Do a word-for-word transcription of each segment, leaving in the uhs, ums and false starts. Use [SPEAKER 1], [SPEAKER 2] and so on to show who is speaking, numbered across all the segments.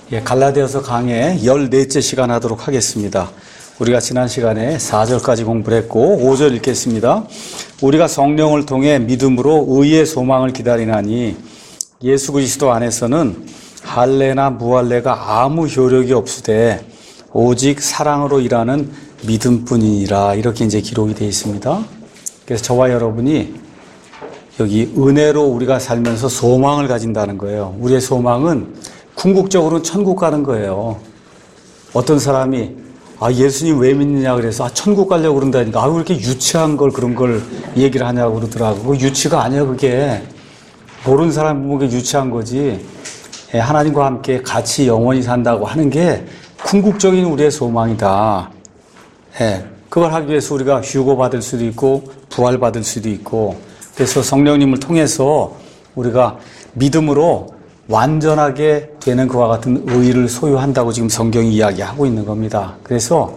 [SPEAKER 1] 예, 갈라디아서 강의 열넷째 시간 하도록 하겠습니다. 우리가 지난 시간에 사 절까지 공부를 했고 오 절 읽겠습니다. 우리가 성령을 통해 믿음으로 의의 소망을 기다리나니 예수 그리스도 안에서는 할례나 무할례가 아무 효력이 없으되 오직 사랑으로 일하는 믿음뿐이니라. 이렇게 이제 기록이 되어 있습니다. 그래서 저와 여러분이 여기 은혜로 우리가 살면서 소망을 가진다는 거예요. 우리의 소망은 궁극적으로는 천국 가는 거예요. 어떤 사람이 아 예수님 왜 믿느냐 그래서 아 천국 가려고 그런다니까 아 왜 이렇게 유치한 걸 그런 걸 얘기를 하냐고 그러더라고. 그 유치가 아니야 그게. 모르는 사람 보면 그게 유치한 거지. 예, 하나님과 함께 같이 영원히 산다고 하는 게 궁극적인 우리의 소망이다. 예, 그걸 하기 위해서 우리가 휴고 받을 수도 있고 부활 받을 수도 있고 그래서 성령님을 통해서 우리가 믿음으로 완전하게 되는 그와 같은 의의를 소유한다고 지금 성경이 이야기하고 있는 겁니다. 그래서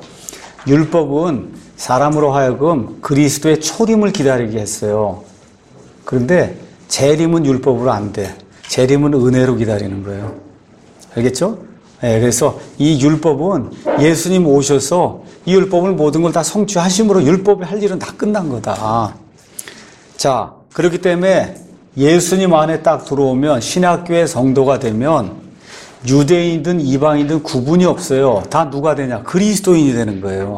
[SPEAKER 1] 율법은 사람으로 하여금 그리스도의 초림을 기다리게 했어요. 그런데 재림은 율법으로 안 돼. 재림은 은혜로 기다리는 거예요. 알겠죠? 네, 그래서 이 율법은 예수님 오셔서 이 율법을 모든 걸 다 성취하심으로 율법이 할 일은 다 끝난 거다. 자, 그렇기 때문에 예수님 안에 딱 들어오면 신학교의 성도가 되면 유대인이든 이방인이든 구분이 없어요. 다 누가 되냐? 그리스도인이 되는 거예요.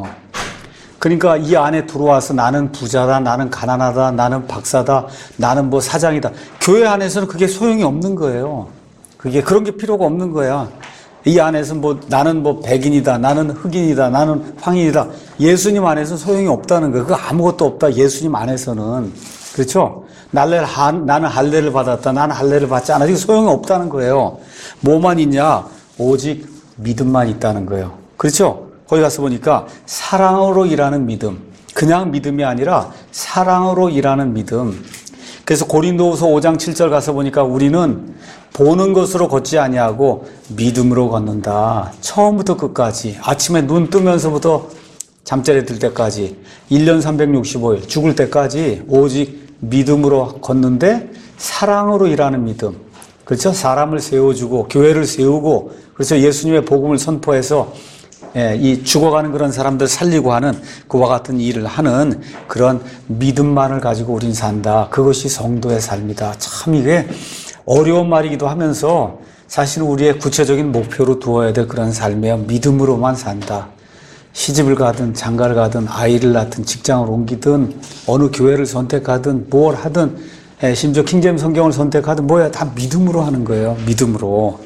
[SPEAKER 1] 그러니까 이 안에 들어와서 나는 부자다, 나는 가난하다, 나는 박사다, 나는 뭐 사장이다. 교회 안에서는 그게 소용이 없는 거예요. 그게 그런 게 필요가 없는 거야. 이 안에서 뭐 나는 뭐 백인이다, 나는 흑인이다, 나는 황인이다. 예수님 안에서는 소용이 없다는 거예요. 그거 아무것도 없다. 예수님 안에서는. 그렇죠? 나는 할례를 받았다. 나는 할례를 받지 않아. 이게 소용이 없다는 거예요. 뭐만 있냐? 오직 믿음만 있다는 거예요. 그렇죠? 거기 가서 보니까 사랑으로 일하는 믿음. 그냥 믿음이 아니라 사랑으로 일하는 믿음. 그래서 고린도후서 오 장 칠 절 가서 보니까 우리는 보는 것으로 걷지 아니하고 믿음으로 걷는다. 처음부터 끝까지. 아침에 눈 뜨면서부터 잠자리에 들 때까지 일 년 삼백육십오 일 죽을 때까지 오직 믿음으로 걷는데 사랑으로 일하는 믿음. 그렇죠? 사람을 세워주고 교회를 세우고 그래서 예수님의 복음을 선포해서 예, 이 죽어가는 그런 사람들 살리고 하는 그와 같은 일을 하는 그런 믿음만을 가지고 우린 산다. 그것이 성도의 삶이다. 참 이게 어려운 말이기도 하면서 사실은 우리의 구체적인 목표로 두어야 될 그런 삶이에요. 믿음으로만 산다. 시집을 가든 장가를 가든 아이를 낳든 직장을 옮기든 어느 교회를 선택하든 뭘 하든 심지어 킹제임스 성경을 선택하든 뭐야 다 믿음으로 하는 거예요. 믿음으로.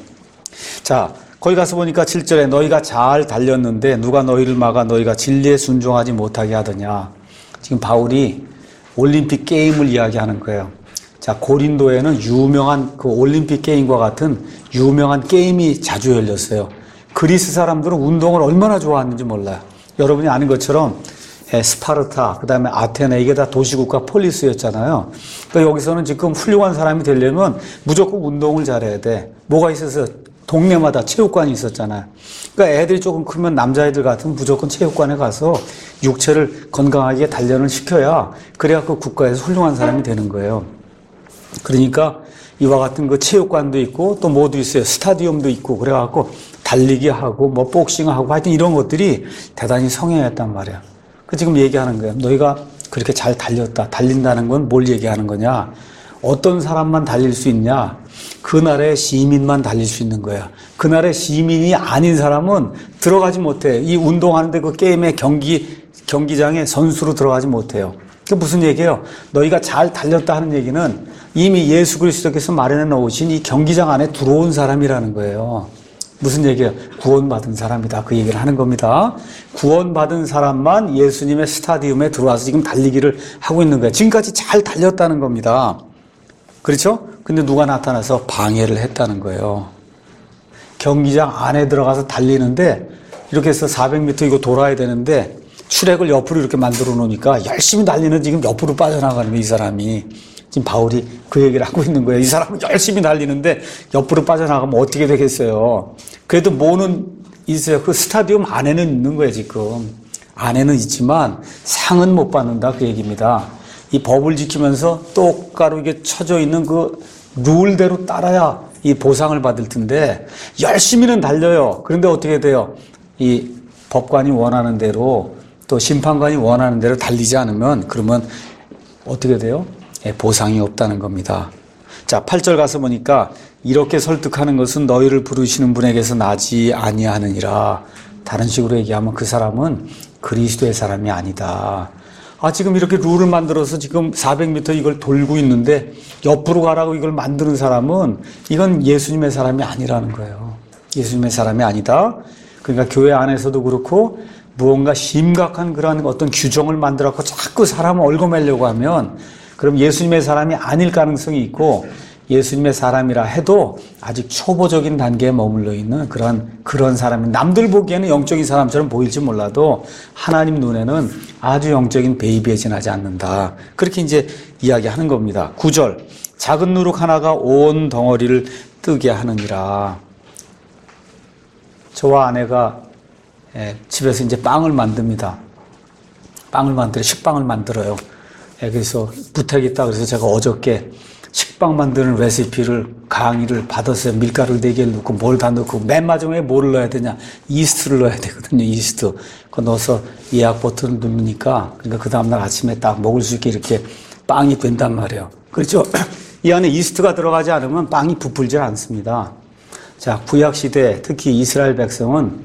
[SPEAKER 1] 자 거기 가서 보니까 칠 절에 너희가 잘 달렸는데 누가 너희를 막아 너희가 진리에 순종하지 못하게 하더냐. 지금 바울이 올림픽 게임을 이야기하는 거예요. 자 고린도에는 유명한 그 올림픽 게임과 같은 유명한 게임이 자주 열렸어요. 그리스 사람들은 운동을 얼마나 좋아하는지 몰라요. 여러분이 아는 것처럼 스파르타, 그 다음에 아테네 이게 다 도시국가 폴리스였잖아요. 그러니까 여기서는 지금 훌륭한 사람이 되려면 무조건 운동을 잘해야 돼. 뭐가 있어서 동네마다 체육관이 있었잖아요. 그러니까 애들이 조금 크면 남자애들 같으면 무조건 체육관에 가서 육체를 건강하게 단련을 시켜야 그래야 그 국가에서 훌륭한 사람이 되는 거예요. 그러니까 이와 같은 그 체육관도 있고 또 뭐도 있어요. 스타디움도 있고 그래갖고 달리기 하고 뭐 복싱하고 하여튼 이런 것들이 대단히 성행했단 말이야. 그 지금 얘기하는 거예요. 너희가 그렇게 잘 달렸다. 달린다는 건 뭘 얘기하는 거냐? 어떤 사람만 달릴 수 있냐? 그 나라의 시민만 달릴 수 있는 거야. 그 나라의 시민이 아닌 사람은 들어가지 못해. 이 운동하는데 그 게임의 경기 경기장에 선수로 들어가지 못해요. 그게 무슨 얘기예요? 너희가 잘 달렸다 하는 얘기는 이미 예수 그리스도께서 마련해 놓으신 이 경기장 안에 들어온 사람이라는 거예요. 무슨 얘기예요? 구원받은 사람이다. 그 얘기를 하는 겁니다. 구원받은 사람만 예수님의 스타디움에 들어와서 지금 달리기를 하고 있는 거예요. 지금까지 잘 달렸다는 겁니다. 그렇죠? 근데 누가 나타나서 방해를 했다는 거예요. 경기장 안에 들어가서 달리는데 이렇게 해서 사백 미터 이거 돌아야 되는데 출애를 옆으로 이렇게 만들어 놓으니까 열심히 달리는 지금 옆으로 빠져나가는 거예요, 이 사람이. 지금 바울이 그 얘기를 하고 있는 거예요. 이 사람은 열심히 달리는데 옆으로 빠져나가면 어떻게 되겠어요? 그래도 뭐는 있어요. 그 스타디움 안에는 있는 거예요, 지금. 안에는 있지만 상은 못 받는다, 그 얘기입니다. 이 법을 지키면서 똑바로 이게 쳐져 있는 그 룰대로 따라야 이 보상을 받을 텐데 열심히는 달려요. 그런데 어떻게 돼요? 이 법관이 원하는 대로 또 심판관이 원하는 대로 달리지 않으면 그러면 어떻게 돼요? 예, 보상이 없다는 겁니다. 자, 팔 절 가서 보니까 이렇게 설득하는 것은 너희를 부르시는 분에게서 나지 아니하느니라. 다른 식으로 얘기하면 그 사람은 그리스도의 사람이 아니다. 아, 지금 이렇게 룰을 만들어서 지금 사백 미터 이걸 돌고 있는데 옆으로 가라고 이걸 만드는 사람은 이건 예수님의 사람이 아니라는 거예요. 예수님의 사람이 아니다. 그러니까 교회 안에서도 그렇고 무언가 심각한 그런 어떤 규정을 만들어서 자꾸 사람을 얽어매려고 하면 그럼 예수님의 사람이 아닐 가능성이 있고 예수님의 사람이라 해도 아직 초보적인 단계에 머물러 있는 그런, 그런 사람이 남들 보기에는 영적인 사람처럼 보일지 몰라도 하나님 눈에는 아주 영적인 베이비에 지나지 않는다. 그렇게 이제 이야기하는 겁니다. 구 절. 작은 누룩 하나가 온 덩어리를 뜨게 하느니라. 저와 아내가 예, 집에서 이제 빵을 만듭니다. 빵을 만들어, 식빵을 만들어요. 예, 그래서 부탁이 있다 그래서 제가 어저께 식빵 만드는 레시피를 강의를 받았어요. 밀가루를 네 개를 넣고 뭘 다 넣고 맨 마지막에 뭘 넣어야 되냐. 이스트를 넣어야 되거든요. 이스트. 그거 넣어서 예약 버튼을 누르니까 그러니까 그 다음날 아침에 딱 먹을 수 있게 이렇게 빵이 된단 말이에요. 그렇죠? 이 안에 이스트가 들어가지 않으면 빵이 부풀질 않습니다. 자, 구약시대 특히 이스라엘 백성은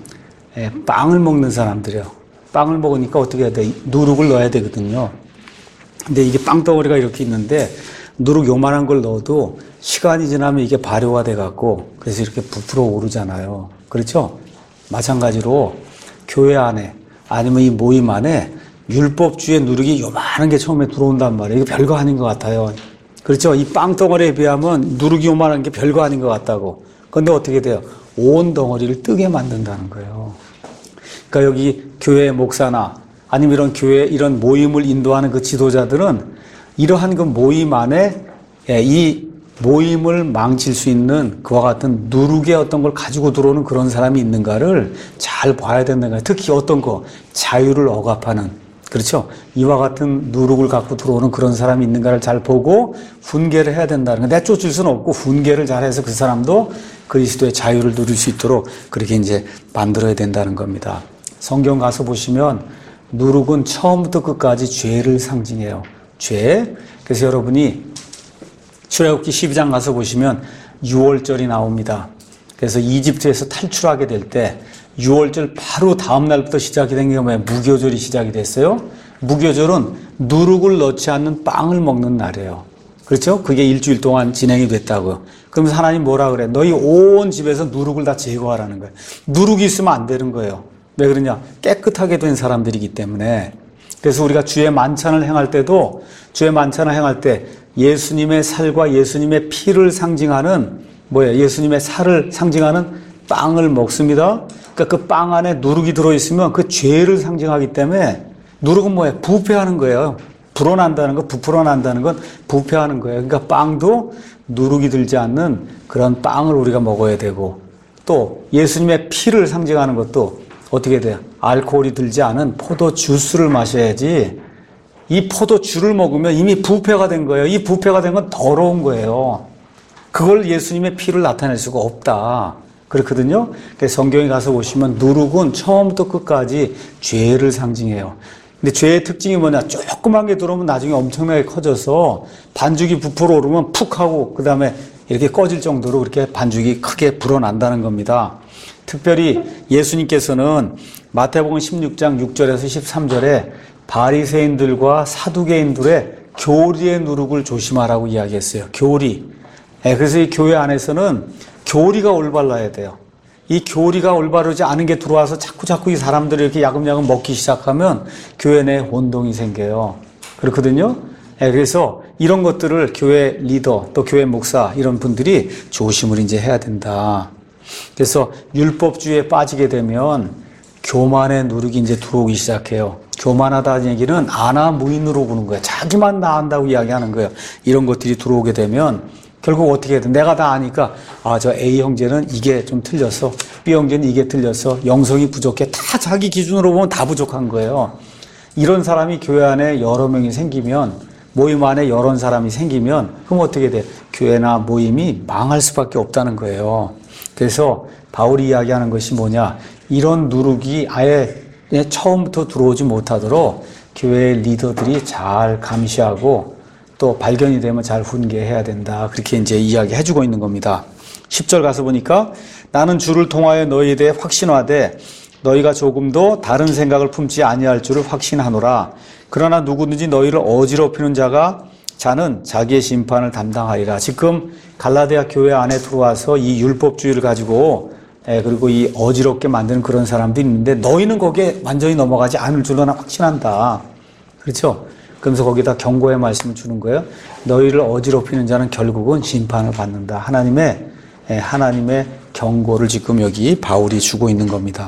[SPEAKER 1] 빵을 먹는 사람들이에요. 빵을 먹으니까 어떻게 해야 돼? 누룩을 넣어야 되거든요. 근데 이게 빵덩어리가 이렇게 있는데 누룩 요만한 걸 넣어도 시간이 지나면 이게 발효가 돼갖고 그래서 이렇게 부풀어 오르잖아요. 그렇죠? 마찬가지로 교회 안에 아니면 이 모임 안에 율법주의 누룩이 요만한 게 처음에 들어온단 말이에요. 이거 별거 아닌 것 같아요. 그렇죠? 이 빵덩어리에 비하면 누룩이 요만한 게 별거 아닌 것 같다고. 그런데 어떻게 돼요? 온 덩어리를 뜨게 만든다는 거예요. 그러니까 여기 교회 목사나 아니면 이런 교회 이런 모임을 인도하는 그 지도자들은 이러한 그 모임 안에 이 모임을 망칠 수 있는 그와 같은 누룩의 어떤 걸 가지고 들어오는 그런 사람이 있는가를 잘 봐야 된다는 거예요. 특히 어떤 거 자유를 억압하는 그렇죠? 이와 같은 누룩을 갖고 들어오는 그런 사람이 있는가를 잘 보고 훈계를 해야 된다는 거예요. 내쫓을 수는 없고 훈계를 잘해서 그 사람도 그리스도의 자유를 누릴 수 있도록 그렇게 이제 만들어야 된다는 겁니다. 성경 가서 보시면 누룩은 처음부터 끝까지 죄를 상징해요. 죄. 그래서 여러분이 출애굽기 십이 장 가서 보시면 유월절이 나옵니다. 그래서 이집트에서 탈출하게 될 때 유월절 바로 다음 날부터 시작이 된 게 뭐예요? 무교절이 시작이 됐어요. 무교절은 누룩을 넣지 않는 빵을 먹는 날이에요. 그렇죠? 그게 일주일 동안 진행이 됐다고요. 그러면서 하나님 뭐라 그래? 너희 온 집에서 누룩을 다 제거하라는 거예요. 누룩이 있으면 안 되는 거예요. 왜 그러냐? 깨끗하게 된 사람들이기 때문에. 그래서 우리가 주의 만찬을 행할 때도 주의 만찬을 행할 때 예수님의 살과 예수님의 피를 상징하는 뭐예요? 예수님의 살을 상징하는 빵을 먹습니다. 그러니까 그 빵 안에 누룩이 들어있으면 그 죄를 상징하기 때문에 누룩은 뭐예요? 부패하는 거예요. 불어난다는 거, 부풀어난다는 건 부패하는 거예요. 그러니까 빵도 누룩이 들지 않는 그런 빵을 우리가 먹어야 되고 또 예수님의 피를 상징하는 것도 어떻게 돼요? 알코올이 들지 않은 포도 주스를 마셔야지 이 포도 주를 먹으면 이미 부패가 된 거예요. 이 부패가 된 건 더러운 거예요. 그걸 예수님의 피를 나타낼 수가 없다. 그렇거든요. 그래서 성경에 가서 보시면 누룩은 처음부터 끝까지 죄를 상징해요. 근데 죄의 특징이 뭐냐? 조그만 게 들어오면 나중에 엄청나게 커져서 반죽이 부풀어 오르면 푹 하고 그 다음에 이렇게 꺼질 정도로 그렇게 반죽이 크게 불어난다는 겁니다. 특별히 예수님께서는 마태복음 십육 장 육 절에서 십삼 절에 바리새인들과 사두개인들의 교리의 누룩을 조심하라고 이야기했어요. 교리. 네, 그래서 이 교회 안에서는 교리가 올바라야 돼요. 이 교리가 올바르지 않은 게 들어와서 자꾸 자꾸 이 사람들이 이렇게 야금야금 먹기 시작하면 교회 내에 혼동이 생겨요. 그렇거든요. 네, 그래서 이런 것들을 교회 리더 또 교회 목사 이런 분들이 조심을 이제 해야 된다. 그래서 율법주의에 빠지게 되면 교만의 누룩이 이제 들어오기 시작해요. 교만하다는 얘기는 아나 무인으로 보는 거예요. 자기만 나 안다고 이야기하는 거예요. 이런 것들이 들어오게 되면 결국 어떻게 해야 내가 다 아니까 아, 저 A 형제는 이게 좀 틀렸어. B 형제는 이게 틀렸어. 영성이 부족해. 다 자기 기준으로 보면 다 부족한 거예요. 이런 사람이 교회 안에 여러 명이 생기면 모임 안에 여러 사람이 생기면 그럼 어떻게 돼? 교회나 모임이 망할 수밖에 없다는 거예요. 그래서 바울이 이야기하는 것이 뭐냐? 이런 누룩이 아예 처음부터 들어오지 못하도록 교회의 리더들이 잘 감시하고 또 발견이 되면 잘 훈계해야 된다. 그렇게 이제 이야기해 주고 있는 겁니다. 십 절 가서 보니까 나는 주를 통하여 너희에 대해 확신하되 너희가 조금도 다른 생각을 품지 아니할 줄을 확신하노라. 그러나 누구든지 너희를 어지럽히는 자가 자는 자기의 심판을 담당하리라. 지금 갈라디아 교회 안에 들어와서 이 율법주의를 가지고 예, 그리고 이 어지럽게 만드는 그런 사람들이 있는데 너희는 거기에 완전히 넘어가지 않을 줄로 난 확신한다. 그렇죠? 그러면서 거기다 경고의 말씀을 주는 거예요. 너희를 어지럽히는 자는 결국은 심판을 받는다. 하나님의 예, 하나님의 경고를 지금 여기 바울이 주고 있는 겁니다.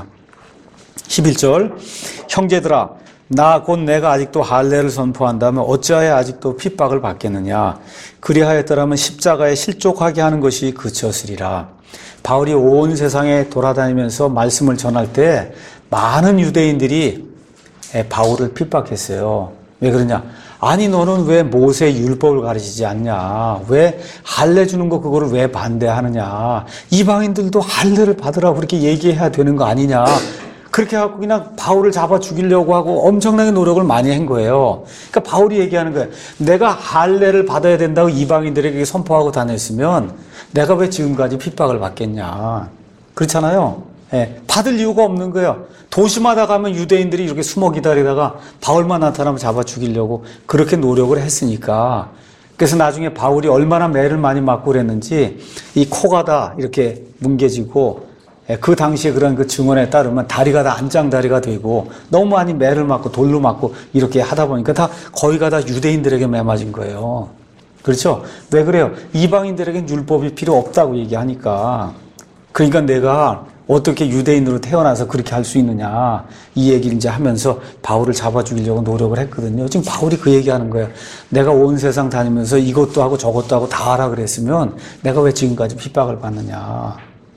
[SPEAKER 1] 십일 절 형제들아 나 곧 내가 아직도 할례를 선포한다면 어찌하여 아직도 핍박을 받겠느냐. 그리하였더라면 십자가에 실족하게 하는 것이 그쳤으리라. 바울이 온 세상에 돌아다니면서 말씀을 전할 때 많은 유대인들이 바울을 핍박했어요. 왜 그러냐? 아니 너는 왜 모세 율법을 가르치지 않냐? 왜 할례 주는 거 그거를 왜 반대하느냐? 이방인들도 할례를 받으라고 그렇게 얘기해야 되는 거 아니냐? 그렇게 하고 그냥 바울을 잡아 죽이려고 하고 엄청나게 노력을 많이 한 거예요. 그러니까 바울이 얘기하는 거예요. 내가 할례를 받아야 된다고 이방인들에게 선포하고 다녔으면 내가 왜 지금까지 핍박을 받겠냐. 그렇잖아요. 예, 받을 이유가 없는 거예요. 도시마다 가면 유대인들이 이렇게 숨어 기다리다가 바울만 나타나면 잡아 죽이려고 그렇게 노력을 했으니까. 그래서 나중에 바울이 얼마나 매를 많이 맞고 그랬는지 이 코가 다 이렇게 뭉개지고 그 당시에 그런 그 증언에 따르면 다리가 다 안장다리가 되고 너무 많이 매를 맞고 돌로 맞고 이렇게 하다 보니까 다 거의가 다 유대인들에게 매 맞은 거예요. 그렇죠? 왜 그래요? 이방인들에겐 율법이 필요 없다고 얘기하니까. 그러니까 내가 어떻게 유대인으로 태어나서 그렇게 할 수 있느냐 이 얘기를 이제 하면서 바울을 잡아 죽이려고 노력을 했거든요. 지금 바울이 그 얘기하는 거예요. 내가 온 세상 다니면서 이것도 하고 저것도 하고 다 하라 그랬으면 내가 왜 지금까지 핍박을 받느냐.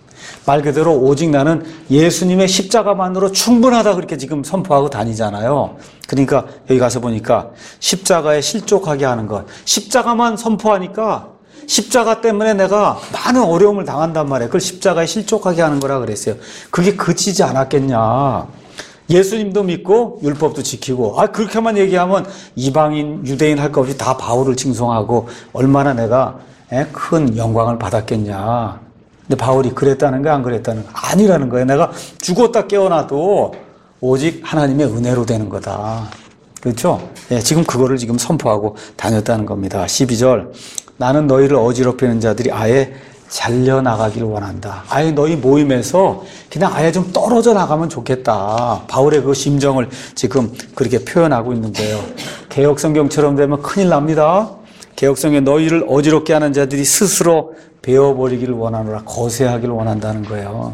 [SPEAKER 1] 말 그대로 오직 나는 예수님의 십자가만으로 충분하다 그렇게 지금 선포하고 다니잖아요. 그러니까 여기 가서 보니까 십자가에 실족하게 하는 것. 십자가만 선포하니까 십자가 때문에 내가 많은 어려움을 당한단 말이에요. 그걸 십자가에 실족하게 하는 거라 그랬어요. 그게 그치지 않았겠냐. 예수님도 믿고 율법도 지키고 아 그렇게만 얘기하면 이방인 유대인 할 것 없이 다 바울을 칭송하고 얼마나 내가 큰 영광을 받았겠냐. 근데 바울이 그랬다는 거 안 그랬다는 거 아니라는 거예요. 내가 죽었다 깨어나도 오직 하나님의 은혜로 되는 거다. 그렇죠? 예, 지금 그거를 지금 선포하고 다녔다는 겁니다. 십이 절 나는 너희를 어지럽히는 자들이 아예 잘려나가기를 원한다. 아예 너희 모임에서 그냥 아예 좀 떨어져 나가면 좋겠다. 바울의 그 심정을 지금 그렇게 표현하고 있는 거예요. 개역성경처럼 되면 큰일 납니다. 개역성경에 너희를 어지럽게 하는 자들이 스스로 베어버리기를 원하노라. 거세하기를 원한다는 거예요.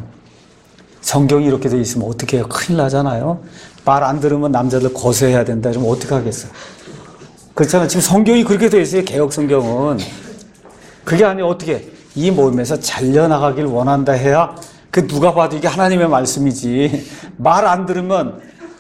[SPEAKER 1] 성경이 이렇게 돼 있으면 어떻게 해요? 큰일 나잖아요. 말 안 들으면 남자들 거세해야 된다. 좀 어떻게 하겠어요? 그렇잖아요. 지금 성경이 그렇게 돼 있어요. 개역성경은. 그게 아니에요. 어떻게 이 모임에서 잘려나가길 원한다 해야 그 누가 봐도 이게 하나님의 말씀이지. 말 안 들으면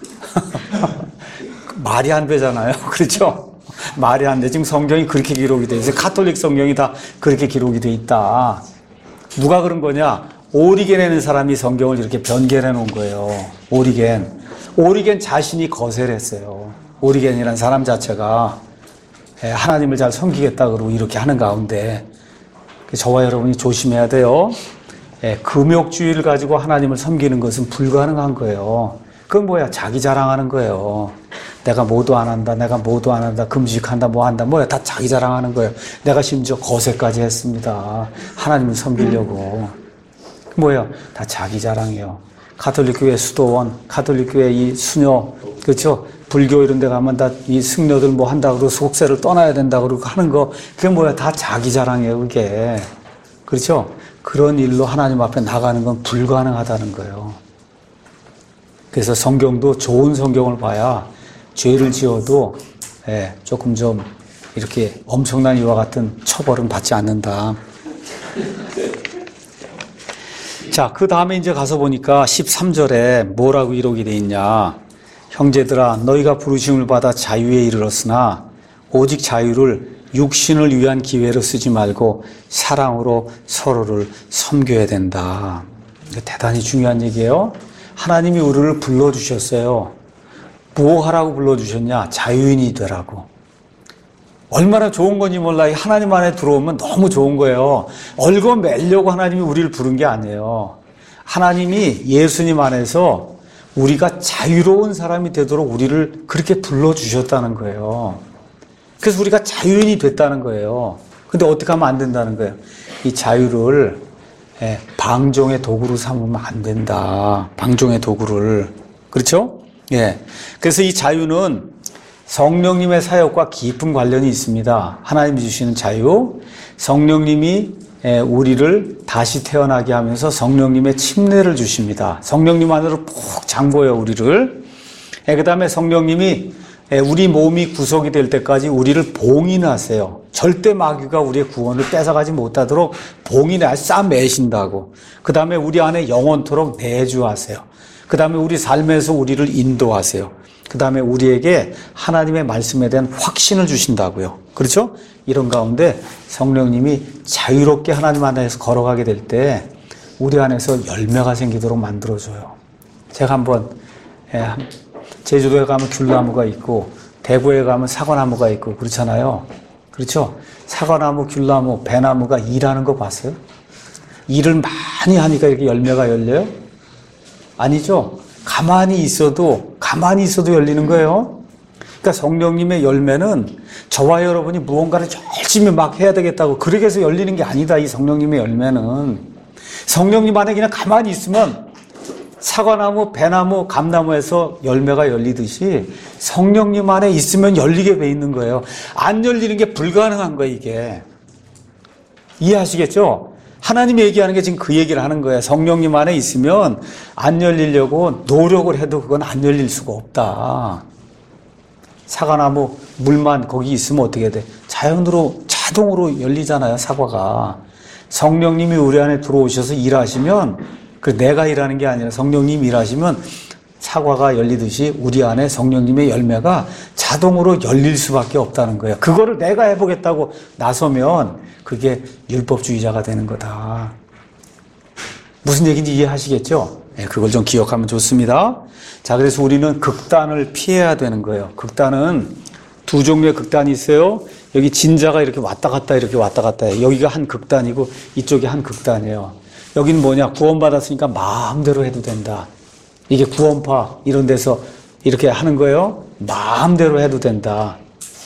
[SPEAKER 1] 말이 안 되잖아요. 그렇죠? 말이 안 돼. 지금 성경이 그렇게 기록이 돼 있어요. 가톨릭 성경이 다 그렇게 기록이 돼 있다. 누가 그런 거냐? 오리겐이라는 사람이 성경을 이렇게 변개해 놓은 거예요. 오리겐. 오리겐 자신이 거세를 했어요. 오리겐이라는 사람 자체가 하나님을 잘 섬기겠다 그러고 이렇게 하는 가운데 저와 여러분이 조심해야 돼요. 금욕주의를 가지고 하나님을 섬기는 것은 불가능한 거예요. 그건 뭐야? 자기 자랑하는 거예요. 내가 뭐도 안 한다, 내가 뭐도 안 한다, 금식한다, 뭐 한다, 뭐야? 다 자기 자랑하는 거예요. 내가 심지어 거세까지 했습니다. 하나님을 섬기려고. 뭐야? 다 자기 자랑이에요. 가톨릭 교회 수도원, 가톨릭 교회 이 수녀, 그렇죠? 불교 이런 데 가면 다 이 승려들 뭐 한다 그러고 속세를 떠나야 된다 그러고 하는 거, 그게 뭐야? 다 자기 자랑이에요, 그게. 그렇죠? 그런 일로 하나님 앞에 나가는 건 불가능하다는 거예요. 그래서 성경도 좋은 성경을 봐야 죄를 지어도 예, 조금 좀 이렇게 엄청난 이와 같은 처벌은 받지 않는다. 자, 그 다음에 이제 가서 보니까 십삼 절에 뭐라고 기록이 돼 있냐. 형제들아, 너희가 부르심을 받아 자유에 이르렀으나 오직 자유를 육신을 위한 기회로 쓰지 말고 사랑으로 서로를 섬겨야 된다. 이거 대단히 중요한 얘기예요. 하나님이 우리를 불러주셨어요. 뭐 하라고 불러주셨냐? 자유인이 되라고. 얼마나 좋은 건지 몰라. 하나님 안에 들어오면 너무 좋은 거예요. 얽어매려고 하나님이 우리를 부른 게 아니에요. 하나님이 예수님 안에서 우리가 자유로운 사람이 되도록 우리를 그렇게 불러주셨다는 거예요. 그래서 우리가 자유인이 됐다는 거예요. 근데 어떻게 하면 안 된다는 거예요? 이 자유를 방종의 도구로 삼으면 안 된다. 방종의 도구를. 그렇죠? 예. 그래서 이 자유는 성령님의 사역과 깊은 관련이 있습니다. 하나님이 주시는 자유. 성령님이 우리를 다시 태어나게 하면서 성령님의 침례를 주십니다. 성령님 안으로 푹 잠궈요, 우리를. 그 다음에 성령님이 우리 몸이 구속이 될 때까지 우리를 봉인하세요. 절대 마귀가 우리의 구원을 뺏어가지 못하도록 봉인해 싸매신다고. 그 다음에 우리 안에 영원토록 내주하세요. 그 다음에 우리 삶에서 우리를 인도하세요. 그 다음에 우리에게 하나님의 말씀에 대한 확신을 주신다고요. 그렇죠? 이런 가운데 성령님이 자유롭게 하나님 안에서 걸어가게 될 때 우리 안에서 열매가 생기도록 만들어줘요. 제가 한번 제주도에 가면 귤나무가 있고 대구에 가면 사과나무가 있고 그렇잖아요. 그렇죠? 사과나무, 귤나무, 배나무가 일하는 거 봤어요? 일을 많이 하니까 이렇게 열매가 열려요? 아니죠? 가만히 있어도 가만히 있어도 열리는 거예요. 그러니까 성령님의 열매는 저와 여러분이 무언가를 열심히 막 해야 되겠다고 그렇게 해서 열리는 게 아니다. 이 성령님의 열매는 성령님 안에 그냥 가만히 있으면 사과나무, 배나무, 감나무에서 열매가 열리듯이 성령님 안에 있으면 열리게 돼 있는 거예요. 안 열리는 게 불가능한 거예요, 이게. 이해하시겠죠? 하나님이 얘기하는 게 지금 그 얘기를 하는 거예요. 성령님 안에 있으면 안 열리려고 노력을 해도 그건 안 열릴 수가 없다. 사과나무 물만 거기 있으면 어떻게 돼? 자연으로 자동으로 열리잖아요, 사과가. 성령님이 우리 안에 들어오셔서 일하시면 그 내가 일하는 게 아니라 성령님이 일하시면 사과가 열리듯이 우리 안에 성령님의 열매가 자동으로 열릴 수밖에 없다는 거예요. 그거를 내가 해보겠다고 나서면 그게 율법주의자가 되는 거다. 무슨 얘기인지 이해하시겠죠? 네, 그걸 좀 기억하면 좋습니다. 자, 그래서 우리는 극단을 피해야 되는 거예요. 극단은 두 종류의 극단이 있어요. 여기 진자가 이렇게 왔다 갔다 이렇게 왔다 갔다 해요. 여기가 한 극단이고 이쪽이 한 극단이에요. 여기는 뭐냐? 구원받았으니까 마음대로 해도 된다. 이게 구원파 이런 데서 이렇게 하는 거예요. 마음대로 해도 된다.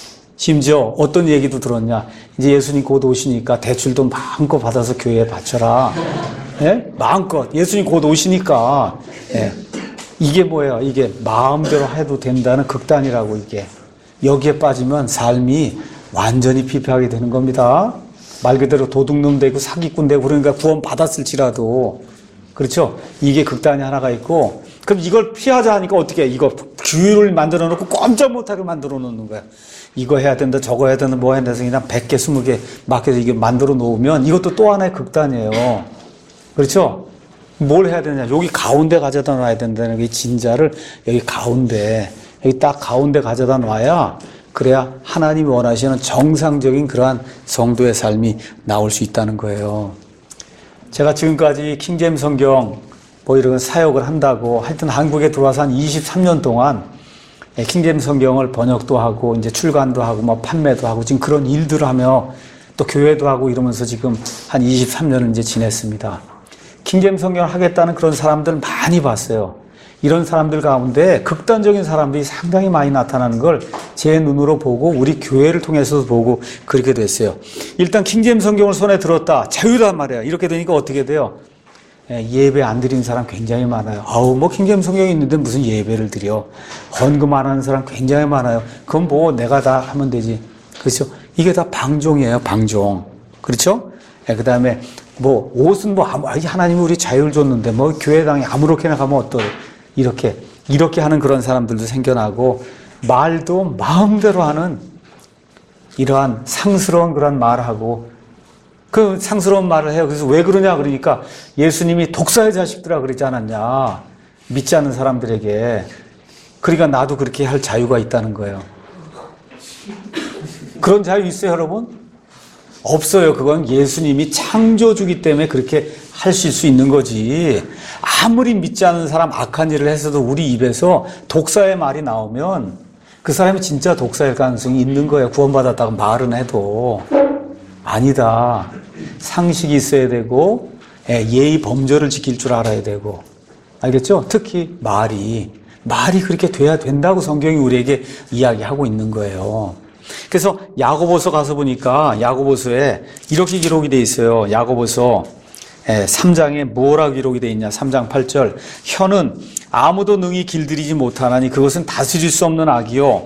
[SPEAKER 1] 심지어 어떤 얘기도 들었냐? 이제 예수님 곧 오시니까 대출도 마음껏 받아서 교회에 바쳐라. 예? 마음껏. 예수님 곧 오시니까. 예. 이게 뭐예요? 이게 마음대로 해도 된다는 극단이라고 이게. 여기에 빠지면 삶이 완전히 피폐하게 되는 겁니다. 말 그대로 도둑놈 되고 사기꾼 되고 그러니까 구원 받았을지라도. 그렇죠? 이게 극단이 하나가 있고, 그럼 이걸 피하자 하니까 어떻게 해? 이거 규율을 만들어 놓고 꼼짝 못하게 만들어 놓는 거야. 이거 해야 된다, 저거 해야 된다, 뭐 해야 된다, 그냥 백 개, 스무 개 막 해서 이게 만들어 놓으면 이것도 또 하나의 극단이에요. 그렇죠? 뭘 해야 되냐? 여기 가운데 가져다 놔야 된다는 게 진자를 여기 가운데, 여기 딱 가운데 가져다 놔야 그래야 하나님이 원하시는 정상적인 그러한 성도의 삶이 나올 수 있다는 거예요. 제가 지금까지 킹제임스 성경 뭐 이런 사역을 한다고 하여튼 한국에 들어와서 한 이십삼 년 동안 킹제임스 성경을 번역도 하고 이제 출간도 하고 뭐 판매도 하고 지금 그런 일들을 하며 또 교회도 하고 이러면서 지금 한 이십삼 년을 이제 지냈습니다. 킹제임스 성경을 하겠다는 그런 사람들 많이 봤어요. 이런 사람들 가운데 극단적인 사람들이 상당히 많이 나타나는 걸 제 눈으로 보고 우리 교회를 통해서도 보고 그렇게 됐어요. 일단 킹제임스 성경을 손에 들었다. 자유단 말이야. 이렇게 되니까 어떻게 돼요? 예배 안 드리는 사람 굉장히 많아요. 아우, 뭐 킹제임스 성경이 있는데 무슨 예배를 드려. 헌금 안 하는 사람 굉장히 많아요. 그건 뭐 내가 다 하면 되지. 그렇죠? 이게 다 방종이에요. 방종. 그렇죠? 그 다음에 뭐 옷은 뭐 하나님이 우리 자유를 줬는데 뭐 교회당에 아무렇게나 가면 어떠 이렇게 이렇게 하는 그런 사람들도 생겨나고 말도 마음대로 하는 이러한 상스러운 그런 말을 하고 그 상스러운 말을 해요. 그래서 왜 그러냐 그러니까 예수님이 독사의 자식들아 그러지 않았냐. 믿지 않는 사람들에게. 그러니까 나도 그렇게 할 자유가 있다는 거예요. 그런 자유 있어요, 여러분? 없어요. 그건 예수님이 창조주기 때문에 그렇게 하실 수 있는 거지. 아무리 믿지 않는 사람 악한 일을 해서도 우리 입에서 독사의 말이 나오면 그 사람이 진짜 독사일 가능성이 있는 거예요. 구원받았다고 말은 해도. 아니다. 상식이 있어야 되고 예의 범절을 지킬 줄 알아야 되고. 알겠죠? 특히 말이. 말이 그렇게 돼야 된다고 성경이 우리에게 이야기하고 있는 거예요. 그래서 야고보서 가서 보니까 야고보서에 이렇게 기록이 돼 있어요. 야고보서 삼 장에 뭐라고 기록이 돼 있냐. 삼 장 팔 절. 혀는 아무도 능히 길들이지 못하나니 그것은 다스릴 수 없는 악이요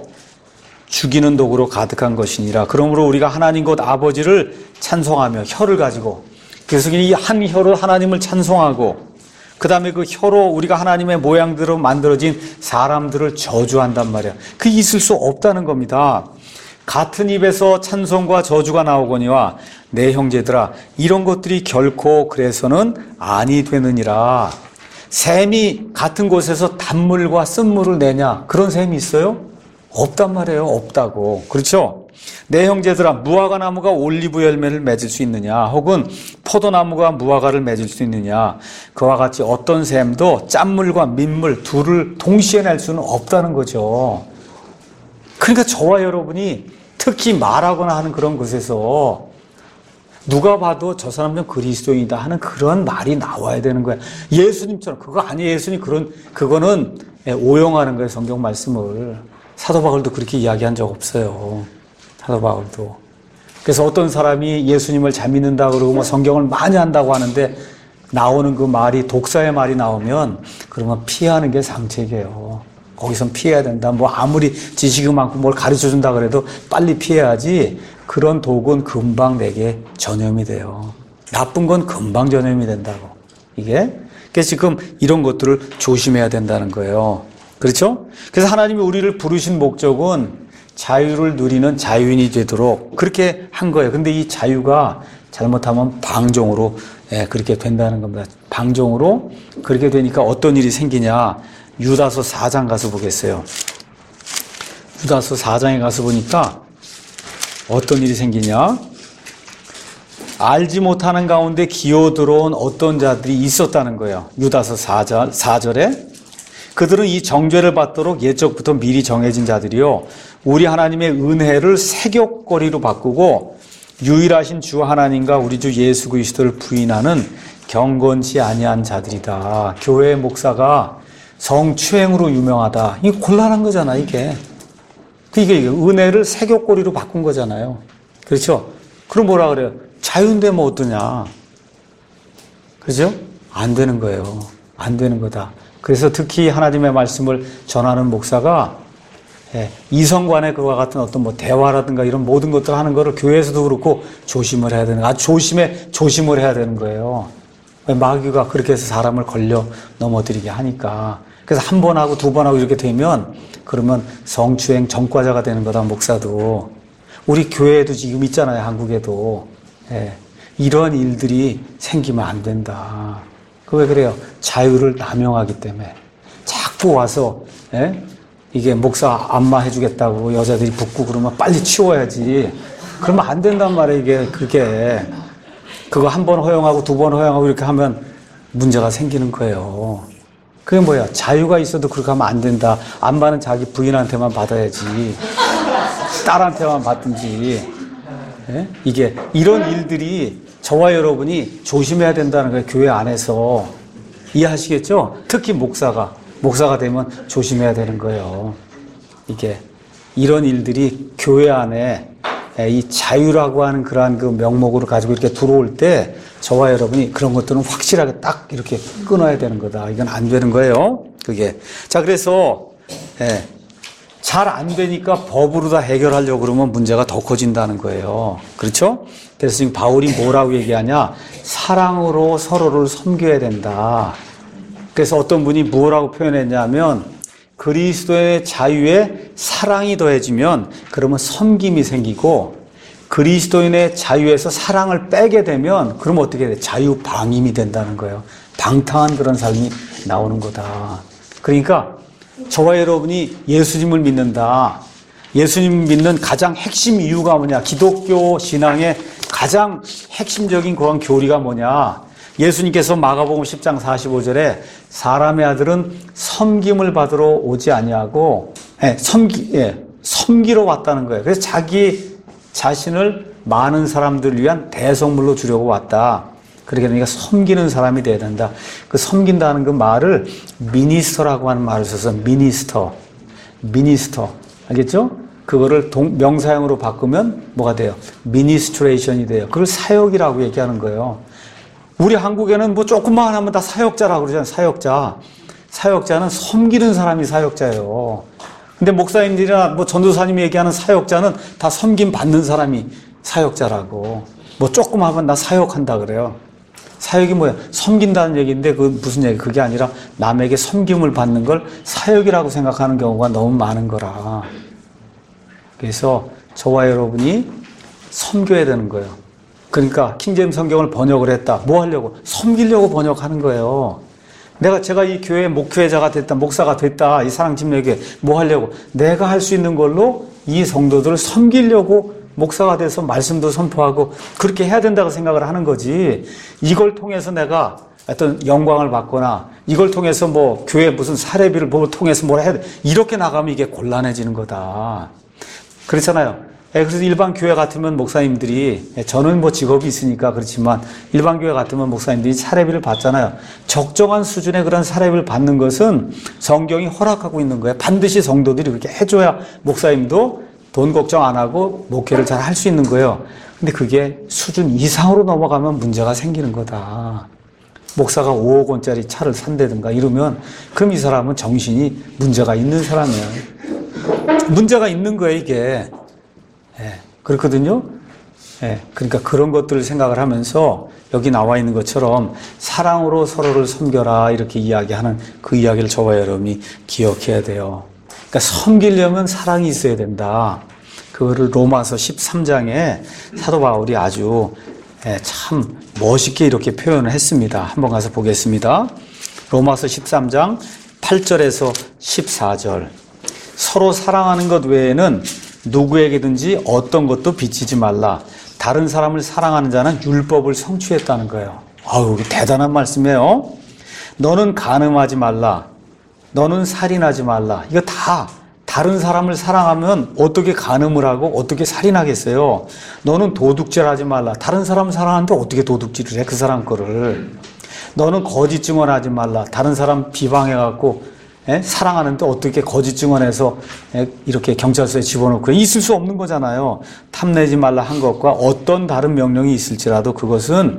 [SPEAKER 1] 죽이는 독으로 가득한 것이니라. 그러므로 우리가 하나님 곧 아버지를 찬송하며 혀를 가지고, 그래서 이 한 혀로 하나님을 찬송하고 그 다음에 그 혀로 우리가 하나님의 모양대로 만들어진 사람들을 저주한단 말이야. 그 있을 수 없다는 겁니다. 같은 입에서 찬송과 저주가 나오거니와 내 형제들아 이런 것들이 결코 그래서는 아니 되느니라. 샘이 같은 곳에서 단물과 쓴물을 내냐, 그런 샘이 있어요? 없단 말이에요. 없다고. 그렇죠? 내 형제들아 무화과 나무가 올리브 열매를 맺을 수 있느냐, 혹은 포도나무가 무화과를 맺을 수 있느냐. 그와 같이 어떤 샘도 짠물과 민물 둘을 동시에 낼 수는 없다는 거죠. 그러니까 저와 여러분이 특히 말하거나 하는 그런 것에서 누가 봐도 저 사람 좀 그리스도인이다 하는 그런 말이 나와야 되는 거야. 예수님처럼. 그거 아니에요. 예수님 그런, 그거는 오용하는 거예요. 성경 말씀을. 사도 바울도 그렇게 이야기한 적 없어요. 사도 바울도. 그래서 어떤 사람이 예수님을 잘 믿는다 그러고 뭐 성경을 많이 한다고 하는데 나오는 그 말이 독사의 말이 나오면 그러면 피하는 게 상책이에요. 거기선 피해야 된다. 뭐 아무리 지식이 많고 뭘 가르쳐 준다 그래도 빨리 피해야지. 그런 독은 금방 내게 전염이 돼요. 나쁜 건 금방 전염이 된다고. 이게. 그래서 지금 이런 것들을 조심해야 된다는 거예요. 그렇죠? 그래서 하나님이 우리를 부르신 목적은 자유를 누리는 자유인이 되도록 그렇게 한 거예요. 근데 이 자유가 잘못하면 방종으로 예, 그렇게 된다는 겁니다. 방종으로 그렇게 되니까 어떤 일이 생기냐. 유다서 사 장 가서 보겠어요. 유다서 사 장에 가서 보니까 어떤 일이 생기냐. 알지 못하는 가운데 기어들어온 어떤 자들이 있었다는 거예요. 유다서 사 절, 사 절에 그들은 이 정죄를 받도록 옛적부터 미리 정해진 자들이요 우리 하나님의 은혜를 세격거리로 바꾸고 유일하신 주 하나님과 우리 주 예수 그리스도를 부인하는 경건치 아니한 자들이다. 교회 목사가 성추행으로 유명하다. 이게 곤란한 거잖아, 이게. 이게 은혜를 세격거리로 바꾼 거잖아요. 그렇죠? 그럼 뭐라 그래요? 자유인데 뭐 어떠냐? 그렇죠? 안 되는 거예요. 안 되는 거다. 그래서 특히 하나님의 말씀을 전하는 목사가 예, 이성간의 그와 같은 어떤 뭐 대화라든가 이런 모든 것들 하는 거를 교회에서도 그렇고 조심을 해야 되는, 아주 조심해, 조심을 해야 되는 거예요. 마귀가 그렇게 해서 사람을 걸려 넘어뜨리게 하니까. 그래서 한 번 하고 두 번 하고 이렇게 되면 그러면 성추행 전과자가 되는 거다, 목사도. 우리 교회에도 지금 있잖아요, 한국에도. 예, 이런 일들이 생기면 안 된다. 그 왜 그래요? 자유를 남용하기 때문에. 자꾸 와서, 예? 이게 목사 안마해주겠다고 여자들이 붙고 그러면 빨리 치워야지. 그러면 안 된단 말이에요, 이게, 그게. 그거 한 번 허용하고 두 번 허용하고 이렇게 하면 문제가 생기는 거예요. 그게 뭐야? 자유가 있어도 그렇게 하면 안 된다. 안마는 자기 부인한테만 받아야지. 딸한테만 받든지. 예? 이게, 이런 일들이 저와 여러분이 조심해야 된다는 거예요, 교회 안에서. 이해하시겠죠? 특히 목사가. 목사가 되면 조심해야 되는 거예요. 이게, 이런 일들이 교회 안에 이 자유라고 하는 그러한 그 명목으로 가지고 이렇게 들어올 때 저와 여러분이 그런 것들은 확실하게 딱 이렇게 끊어야 되는 거다. 이건 안 되는 거예요. 그게. 자, 그래서, 예, 잘 안 되니까 법으로 다 해결하려고 그러면 문제가 더 커진다는 거예요. 그렇죠? 그래서 지금 바울이 뭐라고 얘기하냐? 사랑으로 서로를 섬겨야 된다. 그래서 어떤 분이 뭐라고 표현했냐면 그리스도의 자유에 사랑이 더해지면 그러면 섬김이 생기고 그리스도인의 자유에서 사랑을 빼게 되면 그러면 어떻게 돼? 자유방임이 된다는 거예요. 방탕한 그런 삶이 나오는 거다. 그러니까 저와 여러분이 예수님을 믿는다. 예수님 믿는 가장 핵심 이유가 뭐냐? 기독교 신앙의 가장 핵심적인 그런 교리가 뭐냐? 예수님께서 마가복음 십 장 사십오 절에 사람의 아들은 섬김을 받으러 오지 아니하고 예, 섬기, 예, 섬기러 왔다는 거예요. 그래서 자기 자신을 많은 사람들을 위한 대성물로 주려고 왔다. 그러게 그러니까 섬기는 사람이 돼야 된다. 그 섬긴다는 그 말을 미니스터라고 하는 말을 써서 미니스터, 미니스터 알겠죠? 그거를 동, 명사형으로 바꾸면 뭐가 돼요? 미니스트레이션이 돼요. 그걸 사역이라고 얘기하는 거예요. 우리 한국에는 뭐 조금만 하면 다 사역자라고 그러잖아요. 사역자. 사역자는 섬기는 사람이 사역자예요. 근데 목사님들이나 뭐 전도사님이 얘기하는 사역자는 다 섬김 받는 사람이 사역자라고. 뭐 조금 하면 나 사역한다 그래요. 사역이 뭐야? 섬긴다는 얘기인데 그 무슨 얘기? 그게 아니라 남에게 섬김을 받는 걸 사역이라고 생각하는 경우가 너무 많은 거라. 그래서 저와 여러분이 섬겨야 되는 거예요. 그러니까 킹제임스 성경을 번역을 했다. 뭐 하려고? 섬기려고 번역하는 거예요. 내가 제가 이 교회 목회자가 됐다, 목사가 됐다, 이 사랑팀에게 뭐 하려고? 내가 할 수 있는 걸로 이 성도들을 섬기려고 목사가 돼서 말씀도 선포하고 그렇게 해야 된다고 생각을 하는 거지. 이걸 통해서 내가 어떤 영광을 받거나 이걸 통해서 뭐 교회 무슨 사례비를 뭘 통해서 뭘 해야 돼. 이렇게 나가면 이게 곤란해지는 거다. 그렇잖아요. 그래서 일반 교회 같으면 목사님들이, 저는 뭐 직업이 있으니까 그렇지만 일반 교회 같으면 목사님들이 사례비를 받잖아요. 적정한 수준의 그런 사례비를 받는 것은 성경이 허락하고 있는 거예요. 반드시 성도들이 그렇게 해줘야 목사님도 돈 걱정 안 하고 목회를 잘 할 수 있는 거예요. 근데 그게 수준 이상으로 넘어가면 문제가 생기는 거다. 목사가 오억 원짜리 차를 산다든가 이러면 그럼 이 사람은 정신이 문제가 있는 사람이에요. 문제가 있는 거예요, 이게. 예, 그렇거든요. 예, 그러니까 그런 것들을 생각을 하면서 여기 나와 있는 것처럼 사랑으로 서로를 섬겨라 이렇게 이야기하는 그 이야기를 저와 여러분이 기억해야 돼요. 그러니까 섬기려면 사랑이 있어야 된다. 그거를 로마서 십삼 장에 사도 바울이 아주 예, 참 멋있게 이렇게 표현을 했습니다. 한번 가서 보겠습니다. 로마서 십삼 장 팔 절에서 십사 절. 서로 사랑하는 것 외에는 누구에게든지 어떤 것도 비치지 말라. 다른 사람을 사랑하는 자는 율법을 성취했다는 거예요. 아유, 대단한 말씀이에요. 너는 간음하지 말라. 너는 살인하지 말라. 이거 다 다른 사람을 사랑하면 어떻게 간음을 하고 어떻게 살인하겠어요? 너는 도둑질하지 말라. 다른 사람 사랑하는데 어떻게 도둑질을 해? 그 사람 거를. 너는 거짓 증언하지 말라. 다른 사람 비방해갖고 예? 사랑하는데 어떻게 거짓 증언해서 예? 이렇게 경찰서에 집어넣고 있을 수 없는 거잖아요. 탐내지 말라 한 것과 어떤 다른 명령이 있을지라도 그것은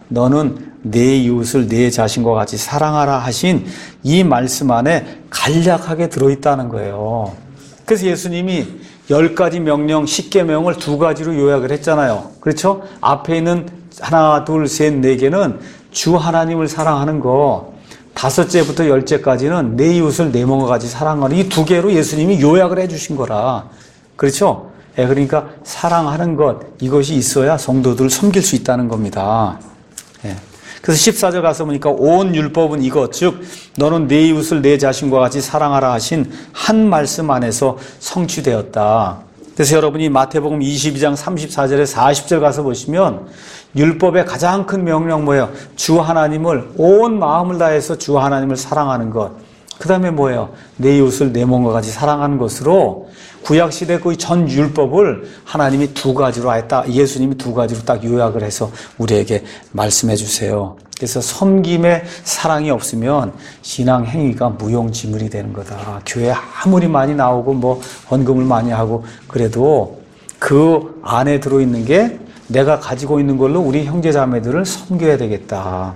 [SPEAKER 1] 너는 내 이웃을 내 자신과 같이 사랑하라 하신 이 말씀 안에 간략하게 들어있다는 거예요. 그래서 예수님이 열 가지 명령, 십계명을 두 가지로 요약을 했잖아요. 그렇죠? 앞에 있는 하나, 둘, 셋, 네 개는 주 하나님을 사랑하는 거, 다섯째부터 열째까지는 내 이웃을 내 몸과 같이 사랑하는 이 두 개로 예수님이 요약을 해주신 거라. 그렇죠? 예, 그러니까 사랑하는 것, 이것이 있어야 성도들을 섬길 수 있다는 겁니다. 예. 그래서 십사 절 가서 보니까 온 율법은 이것, 즉 너는 내 이웃을 내 자신과 같이 사랑하라 하신 한 말씀 안에서 성취되었다. 그래서 여러분이 마태복음 이십이 장 삼십사 절에 사십 절 가서 보시면 율법의 가장 큰 명령 뭐예요? 주 하나님을 온 마음을 다해서 주 하나님을 사랑하는 것. 그 다음에 뭐예요? 내 이웃을 내 몸과 같이 사랑하는 것으로 구약시대 그 전 율법을 하나님이 두 가지로 아예 딱, 예수님이 두 가지로 딱 요약을 해서 우리에게 말씀해 주세요. 그래서 섬김의 사랑이 없으면 신앙 행위가 무용지물이 되는 거다. 교회 아무리 많이 나오고 뭐 헌금을 많이 하고 그래도 그 안에 들어있는 게 내가 가지고 있는 걸로 우리 형제 자매들을 섬겨야 되겠다.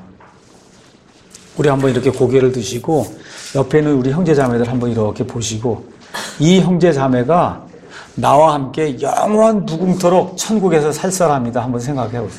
[SPEAKER 1] 우리 한번 이렇게 고개를 드시고 옆에 있는 우리 형제 자매들 한번 이렇게 보시고 이 형제 자매가 나와 함께 영원 무궁토록 천국에서 살 사람이다. 한번 생각해 보세요.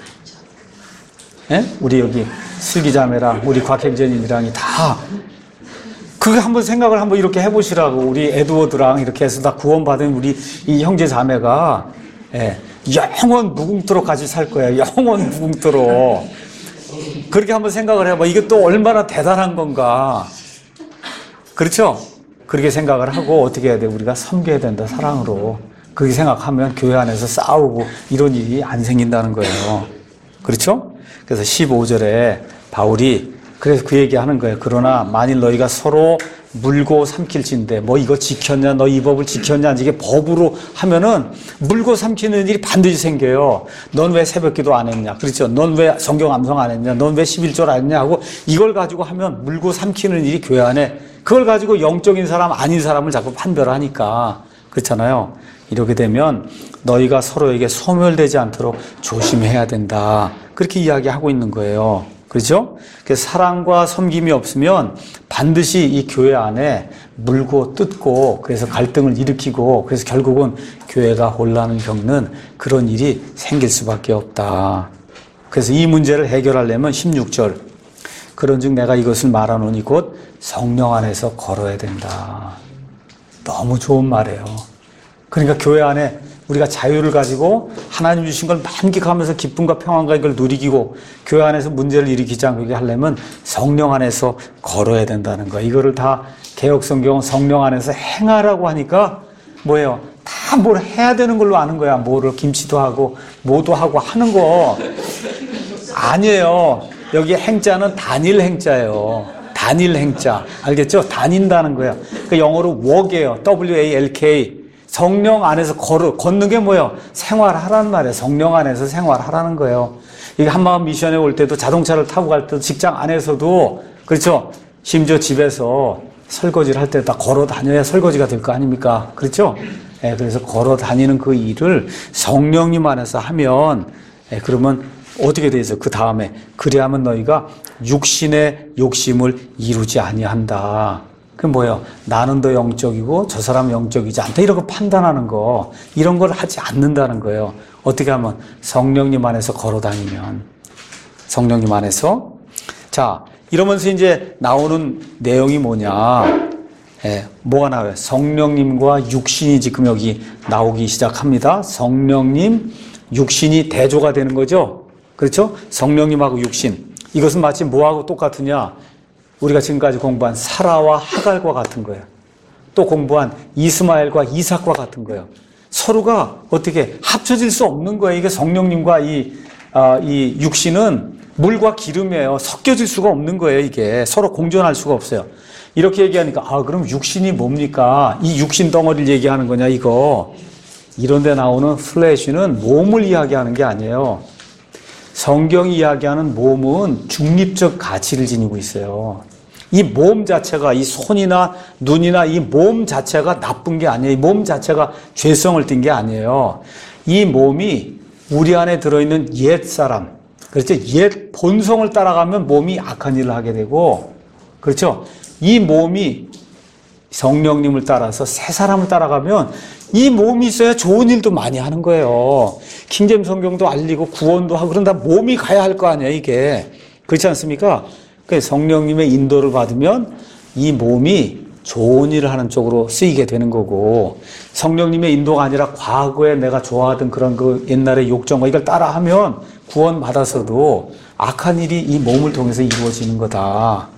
[SPEAKER 1] 예? 우리 여기 슬기 자매랑 우리 곽행전이랑 다 그거 한번 생각을 한번 이렇게 해보시라고. 우리 에드워드랑 이렇게 해서 다 구원받은 우리 이 형제 자매가 예, 영원 무궁토록 같이 살 거야. 영원 무궁토록. 그렇게 한번 생각을 해봐. 이게 또 얼마나 대단한 건가. 그렇죠? 그렇게 생각을 하고 어떻게 해야 돼? 우리가 섬겨야 된다, 사랑으로. 그렇게 생각하면 교회 안에서 싸우고 이런 일이 안 생긴다는 거예요. 그렇죠? 그래서 십오 절에 바울이 그래서 그 얘기 하는 거예요. 그러나 만일 너희가 서로 물고 삼킬진데 뭐 이거 지켰냐, 너 이 법을 지켰냐, 이게 법으로 하면은 물고 삼키는 일이 반드시 생겨요. 넌 왜 새벽기도 안 했냐, 그렇죠? 넌 왜 성경 암송 안 했냐, 넌 왜 십일절 안 했냐 하고 이걸 가지고 하면 물고 삼키는 일이 교회 안에, 그걸 가지고 영적인 사람 아닌 사람을 자꾸 판별하니까 그렇잖아요. 이렇게 되면 너희가 서로에게 소멸되지 않도록 조심해야 된다, 그렇게 이야기하고 있는 거예요. 그렇죠? 그래서 사랑과 섬김이 없으면 반드시 이 교회 안에 물고 뜯고 그래서 갈등을 일으키고 그래서 결국은 교회가 혼란을 겪는 그런 일이 생길 수밖에 없다. 그래서 이 문제를 해결하려면 십육 절 그런즉 내가 이것을 말하노니 곧 성령 안에서 걸어야 된다. 너무 좋은 말이에요. 그러니까 교회 안에 우리가 자유를 가지고 하나님 주신 걸 만끽하면서 기쁨과 평안과 이걸 누리고 교회 안에서 문제를 일으키지 않게 하려면 성령 안에서 걸어야 된다는 거예요. 이거를 다 개혁성경은 성령 안에서 행하라고 하니까 뭐예요? 다 뭘 해야 되는 걸로 아는 거야. 뭐를 김치도 하고 뭐도 하고 하는 거 아니에요. 여기 행자는 단일 행자예요. 단일 행자. 알겠죠? 다닌다는 거예요. 그 영어로 walk이에요. 더블유 에이 엘 케이. 성령 안에서 걸어, 걷는 게 뭐예요? 생활하라는 말이에요. 성령 안에서 생활하라는 거예요. 이게 한마음 미션에 올 때도 자동차를 타고 갈 때도 직장 안에서도 그렇죠? 심지어 집에서 설거지를 할 때 다 걸어 다녀야 설거지가 될 거 아닙니까? 그렇죠? 예, 그래서 걸어 다니는 그 일을 성령님 안에서 하면, 예, 그러면 어떻게 되죠? 그 다음에 그리하면 너희가 육신의 욕심을 이루지 아니한다. 그 뭐예요? 나는 더 영적이고 저 사람은 영적이지 않다. 이런 거 판단하는 거, 이런 걸 하지 않는다는 거예요. 어떻게 하면? 성령님 안에서 걸어 다니면. 성령님 안에서. 자, 이러면서 이제 나오는 내용이 뭐냐? 예, 뭐가 나와요? 성령님과 육신이 지금 여기 나오기 시작합니다. 성령님, 육신이 대조가 되는 거죠? 그렇죠? 성령님하고 육신. 이것은 마치 뭐하고 똑같으냐? 우리가 지금까지 공부한 사라와 하갈과 같은 거예요. 또 공부한 이스마엘과 이삭과 같은 거예요. 서로가 어떻게 합쳐질 수 없는 거예요. 이게 성령님과 이, 아, 이 육신은 물과 기름이에요. 섞여질 수가 없는 거예요. 이게 서로 공존할 수가 없어요. 이렇게 얘기하니까 아 그럼 육신이 뭡니까? 이 육신 덩어리를 얘기하는 거냐 이거. 이런 데 나오는 플래시는 몸을 이야기하는 게 아니에요. 성경이 이야기하는 몸은 중립적 가치를 지니고 있어요. 이 몸 자체가, 이 손이나 눈이나 이 몸 자체가 나쁜 게 아니에요. 이 몸 자체가 죄성을 띈 게 아니에요. 이 몸이 우리 안에 들어있는 옛 사람, 그렇죠? 옛 본성을 따라가면 몸이 악한 일을 하게 되고, 그렇죠? 이 몸이 성령님을 따라서 새 사람을 따라가면 이 몸이 있어야 좋은 일도 많이 하는 거예요. 킹잼 성경도 알리고 구원도 하고 그런다 몸이 가야 할 거 아니에요, 이게. 그렇지 않습니까? 그래서 성령님의 인도를 받으면 이 몸이 좋은 일을 하는 쪽으로 쓰이게 되는 거고, 성령님의 인도가 아니라 과거에 내가 좋아하던 그런 그 옛날의 욕정과 이걸 따라하면 구원 받아서도 악한 일이 이 몸을 통해서 이루어지는 거다.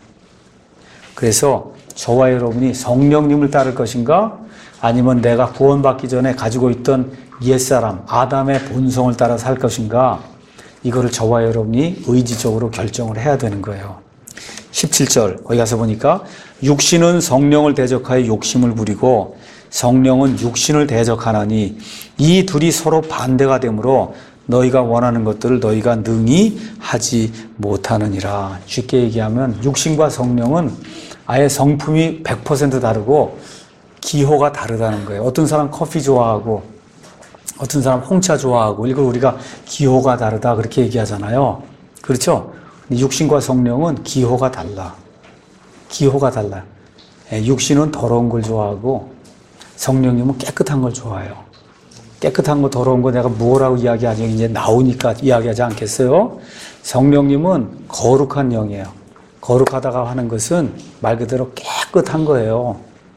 [SPEAKER 1] 그래서 저와 여러분이 성령님을 따를 것인가? 아니면 내가 구원받기 전에 가지고 있던 옛사람, 아담의 본성을 따라 살 것인가? 이거를 저와 여러분이 의지적으로 결정을 해야 되는 거예요. 십칠 절, 거기 가서 보니까 육신은 성령을 대적하여 욕심을 부리고 성령은 육신을 대적하나니 이 둘이 서로 반대가 되므로 너희가 원하는 것들을 너희가 능히 하지 못하느니라. 쉽게 얘기하면 육신과 성령은 아예 성품이 백 퍼센트 다르고 기호가 다르다는 거예요. 어떤 사람 커피 좋아하고 어떤 사람 홍차 좋아하고 이걸 우리가 기호가 다르다 그렇게 얘기하잖아요. 그렇죠? 육신과 성령은 기호가 달라. 기호가 달라. 육신은 더러운 걸 좋아하고 성령님은 깨끗한 걸 좋아해요. 깨끗한 거 더러운 거 내가 뭐라고 이야기하지 이제 나오니까 이야기하지 않겠어요? 성령님은 거룩한 영이에요. 거룩하다가 하는 것은 말 그대로 깨끗한 거예요.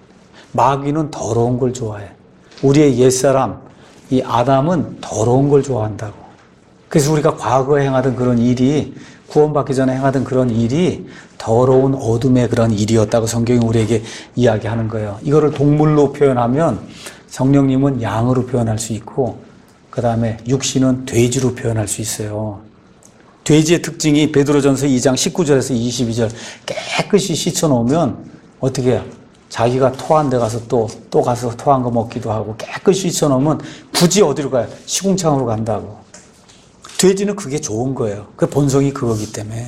[SPEAKER 1] 마귀는 더러운 걸 좋아해. 우리의 옛사람, 이 아담은 더러운 걸 좋아한다고. 그래서 우리가 과거에 행하던 그런 일이 구원받기 전에 행하던 그런 일이 더러운 어둠의 그런 일이었다고 성경이 우리에게 이야기하는 거예요. 이거를 동물로 표현하면 성령님은 양으로 표현할 수 있고 그 다음에 육신은 돼지로 표현할 수 있어요. 돼지의 특징이 베드로전서 이 장 십구 절에서 이십이 절 깨끗이 씻어놓으면 어떻게 해요? 자기가 토한 데 가서 또, 또 가서 토한 거 먹기도 하고 깨끗이 씻어놓으면 굳이 어디로 가요? 시궁창으로 간다고. 돼지는 그게 좋은 거예요. 그 본성이 그거기 때문에.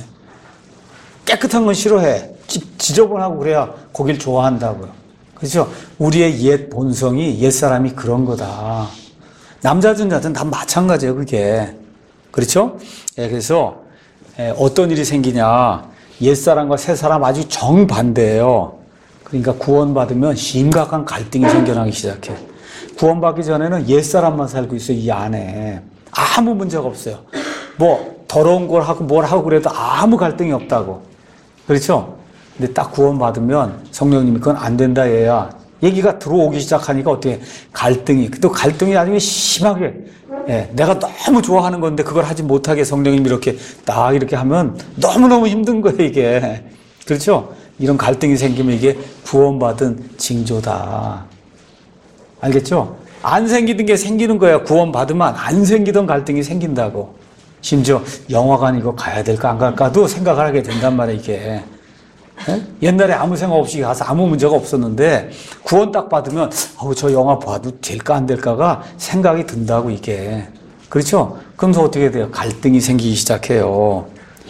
[SPEAKER 1] 깨끗한 건 싫어해. 지저분하고 그래야 거길 좋아한다고요. 그렇죠? 우리의 옛 본성이 옛사람이 그런 거다. 남자든 여자든 다 마찬가지예요, 그게. 그렇죠? 예, 그래서 어떤 일이 생기냐. 옛사람과 새사람 아주 정반대예요. 그러니까 구원받으면 심각한 갈등이 생겨나기 시작해. 구원받기 전에는 옛사람만 살고 있어요, 이 안에. 아무 문제가 없어요. 뭐 더러운 걸 하고 뭘 하고 그래도 아무 갈등이 없다고. 그렇죠? 근데 딱 구원받으면 성령님이 그건 안 된다 얘야. 얘기가 들어오기 시작하니까 어떻게 갈등이 또 갈등이 나중에 심하게 예, 내가 너무 좋아하는 건데 그걸 하지 못하게 성령님이 이렇게 딱 이렇게 하면 너무너무 힘든 거예요, 이게. 그렇죠? 이런 갈등이 생기면 이게 구원받은 징조다. 알겠죠? 안 생기던 게 생기는 거야. 구원받으면 안 생기던 갈등이 생긴다고. 심지어 영화관 이거 가야 될까 안 갈까도 생각을 하게 된단 말이야, 이게. 예? 옛날에 아무 생각 없이 가서 아무 문제가 없었는데 구원 딱 받으면 어우, 저 영화 봐도 될까 안 될까가 생각이 든다고, 이게. 그렇죠? 그러면서 어떻게 돼요? 갈등이 생기기 시작해요.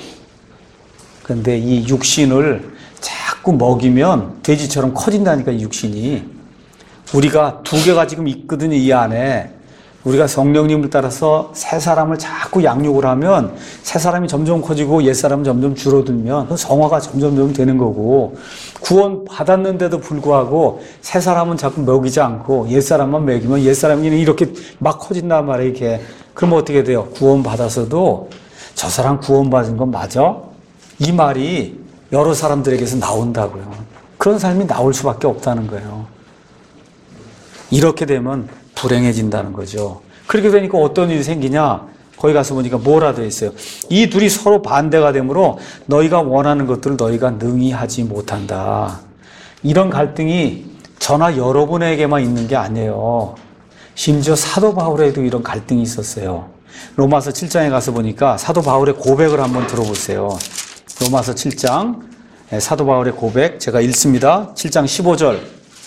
[SPEAKER 1] 그런데 이 육신을 자꾸 먹이면 돼지처럼 커진다니까, 이 육신이. 우리가 두 개가 지금 있거든요, 이 안에. 우리가 성령님을 따라서 새 사람을 자꾸 양육을 하면 새 사람이 점점 커지고 옛 사람은 점점 줄어들면 성화가 점점 점 되는 거고, 구원 받았는데도 불구하고 새 사람은 자꾸 먹이지 않고 옛 사람만 먹이면 옛 사람이 이렇게 막 커진단 말이에요, 이렇게. 그러면 어떻게 돼요? 구원 받아서도 저 사람 구원 받은 건 맞아? 이 말이 여러 사람들에게서 나온다고요. 그런 삶이 나올 수밖에 없다는 거예요. 이렇게 되면 불행해진다는 거죠. 그렇게 되니까 어떤 일이 생기냐? 거기 가서 보니까 뭐라 되어 있어요? 이 둘이 서로 반대가 되므로 너희가 원하는 것들을 너희가 능히 하지 못한다. 이런 갈등이 저나 여러분에게만 있는 게 아니에요. 심지어 사도 바울에도 이런 갈등이 있었어요. 로마서 칠 장에 가서 보니까 사도 바울의 고백을 한번 들어보세요. 로마서 칠 장, 사도 바울의 고백 제가 읽습니다. 칠 장 십오 절.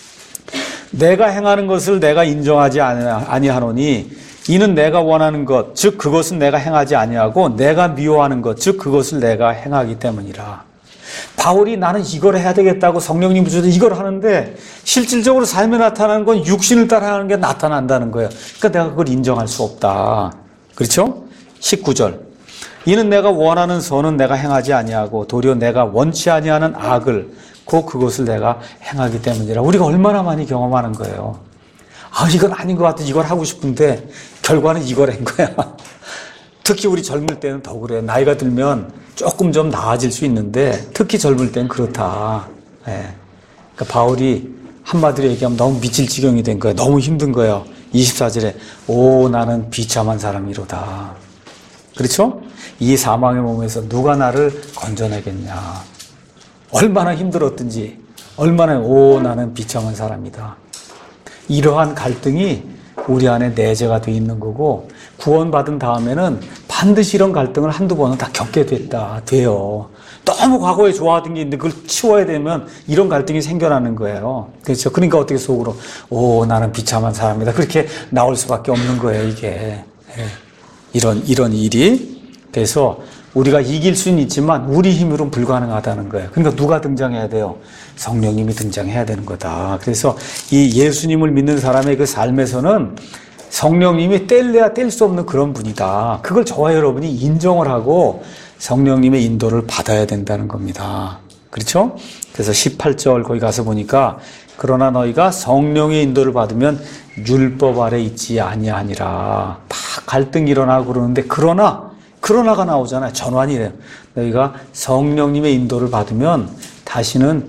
[SPEAKER 1] 내가 행하는 것을 내가 인정하지 아니하노니 이는 내가 원하는 것, 즉 그것은 내가 행하지 아니하고 내가 미워하는 것, 즉 그것을 내가 행하기 때문이라. 바울이 나는 이걸 해야 되겠다고 성령님 부여서 이걸 하는데 실질적으로 삶에 나타나는 건 육신을 따라하는 게 나타난다는 거예요. 그러니까 내가 그걸 인정할 수 없다. 그렇죠? 십구 절. 이는 내가 원하는 선은 내가 행하지 아니하고 도리어 내가 원치 아니하는 악을 곧 그것을 내가 행하기 때문이라. 우리가 얼마나 많이 경험하는 거예요. 아, 이건 아닌 것 같아. 이걸 하고 싶은데 결과는 이걸 한 거야. 특히 우리 젊을 때는 더 그래요. 나이가 들면 조금 좀 나아질 수 있는데 특히 젊을 때는 그렇다. 예. 그러니까 바울이 한마디로 얘기하면 너무 미칠 지경이 된 거예요. 너무 힘든 거예요. 이십사 절에 오 나는 비참한 사람이로다. 그렇죠? 이 사망의 몸에서 누가 나를 건져내겠냐. 얼마나 힘들었든지 얼마나 오 나는 비참한 사람이다. 이러한 갈등이 우리 안에 내재가 돼 있는 거고 구원받은 다음에는 반드시 이런 갈등을 한두 번은 다 겪게 됐다 돼요. 너무 과거에 좋아하던 게 있는데 그걸 치워야 되면 이런 갈등이 생겨나는 거예요. 그렇죠? 그러니까 어떻게 속으로 오 나는 비참한 사람이다 그렇게 나올 수밖에 없는 거예요, 이게. 이런 이런 일이. 그래서 우리가 이길 수는 있지만 우리 힘으로는 불가능하다는 거예요. 그러니까 누가 등장해야 돼요? 성령님이 등장해야 되는 거다. 그래서 이 예수님을 믿는 사람의 그 삶에서는 성령님이 뗄래야 뗄 수 없는 그런 분이다. 그걸 저와 여러분이 인정을 하고 성령님의 인도를 받아야 된다는 겁니다. 그렇죠? 그래서 십팔 절 거기 가서 보니까 그러나 너희가 성령의 인도를 받으면 율법 아래 있지 아니하니라. 막 갈등이 일어나고 그러는데 그러나 그러나가 나오잖아요. 전환이래요. 너희가 성령님의 인도를 받으면 다시는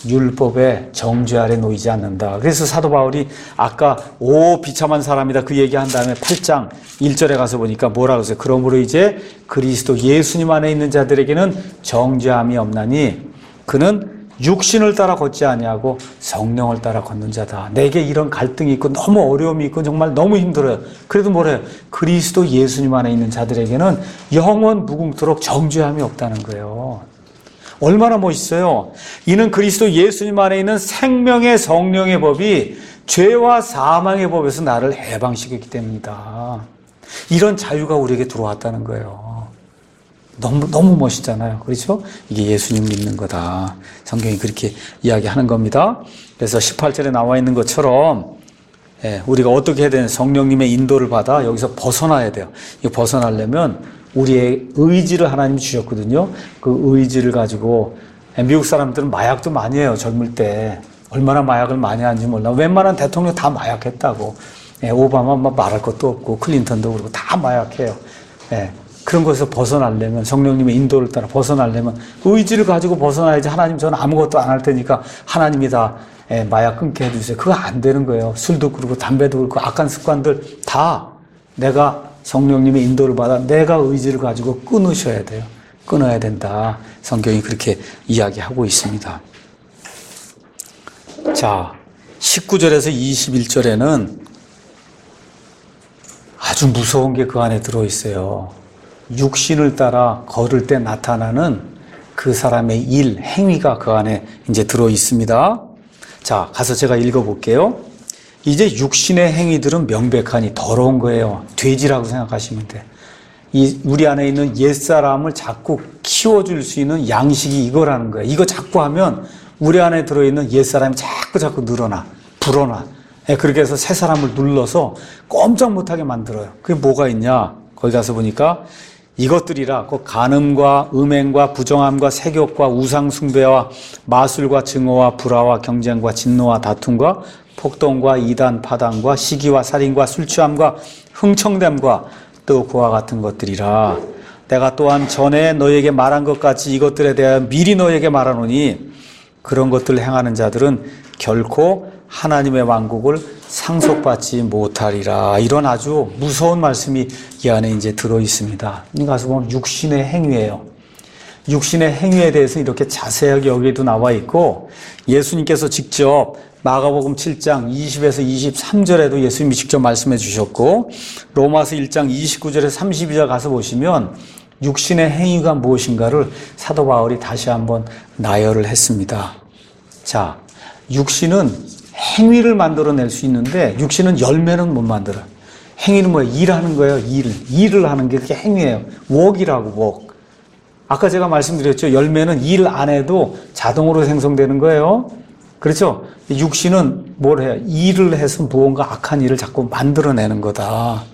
[SPEAKER 1] 율법의 정죄 아래 놓이지 않는다. 그래서 사도 바울이 아까 오 비참한 사람이다 그 얘기한 다음에 팔 장 일 절에 가서 보니까 뭐라 그러세요? 그러므로 이제 그리스도 예수님 안에 있는 자들에게는 정죄함이 없나니 그는 육신을 따라 걷지 아니하고 성령을 따라 걷는 자다. 내게 이런 갈등이 있고 너무 어려움이 있고 정말 너무 힘들어요. 그래도 뭐래요? 그리스도 예수님 안에 있는 자들에게는 영원 무궁토록 정죄함이 없다는 거예요. 얼마나 멋있어요. 이는 그리스도 예수님 안에 있는 생명의 성령의 법이 죄와 사망의 법에서 나를 해방시켰기 때문이다. 이런 자유가 우리에게 들어왔다는 거예요. 너무 너무 멋있잖아요. 그렇죠? 이게 예수님 믿는 거다. 성경이 그렇게 이야기하는 겁니다. 그래서 십팔 절에 나와 있는 것처럼 예, 우리가 어떻게 해야 되는 성령님의 인도를 받아 여기서 벗어나야 돼요. 이거 벗어나려면 우리의 의지를 하나님이 주셨거든요. 그 의지를 가지고 미국 사람들은 마약도 많이 해요. 젊을 때 얼마나 마약을 많이 하는지 몰라. 웬만한 대통령 다 마약했다고. 예, 오바마 막 말할 것도 없고 클린턴도 그렇고 다 마약해요. 예, 그런 것에서 벗어나려면 성령님의 인도를 따라 벗어나려면 의지를 가지고 벗어나야지. 하나님 저는 아무것도 안 할 테니까 하나님이 다 예, 마약 끊게 해주세요. 그거 안 되는 거예요. 술도 그렇고 담배도 그렇고 악한 습관들 다 내가 성령님의 인도를 받아 내가 의지를 가지고 끊으셔야 돼요. 끊어야 된다. 성경이 그렇게 이야기하고 있습니다. 자, 십구 절에서 이십일 절에는 아주 무서운 게 그 안에 들어있어요. 육신을 따라 걸을 때 나타나는 그 사람의 일, 행위가 그 안에 이제 들어있습니다. 자, 가서 제가 읽어볼게요. 이제 육신의 행위들은 명백하니 더러운 거예요. 돼지라고 생각하시면 돼. 이 우리 안에 있는 옛사람을 자꾸 키워줄 수 있는 양식이 이거라는 거예요. 이거 자꾸 하면 우리 안에 들어있는 옛사람이 자꾸 자꾸 늘어나, 불어나. 예, 그렇게 해서 새 사람을 눌러서 꼼짝 못하게 만들어요. 그게 뭐가 있냐? 거기 가서 보니까 이것들이라 그 간음과 음행과 부정함과 색욕과 우상숭배와 마술과 증오와 불화와 경쟁과 진노와 다툼과 폭동과 이단 파당과 시기와 살인과 술취함과 흥청됨과 또 그와 같은 것들이라. 내가 또한 전에 너에게 말한 것 같이 이것들에 대하여 미리 너에게 말하노니 그런 것들을 행하는 자들은 결코 하나님의 왕국을 상속받지 못하리라. 이런 아주 무서운 말씀이 이 안에 이제 들어 있습니다. 가서 보면 육신의 행위예요. 육신의 행위에 대해서 이렇게 자세하게 여기에도 나와 있고 예수님께서 직접 마가복음 칠 장 이십에서 이십삼 절에도 예수님이 직접 말씀해 주셨고 로마서 일 장 이십구 절에서 삼십이 절 가서 보시면 육신의 행위가 무엇인가를 사도 바울이 다시 한번 나열을 했습니다. 자, 육신은 행위를 만들어낼 수 있는데 육신은 열매는 못 만들어요. 행위는 뭐예요? 일하는 거예요. 일. 일을 하는 게 그게 행위예요. work이라고 work. 아까 제가 말씀드렸죠. 열매는 일 안 해도 자동으로 생성되는 거예요. 그렇죠? 육신은 뭘 해요? 일을 해서 무언가 악한 일을 자꾸 만들어내는 거다.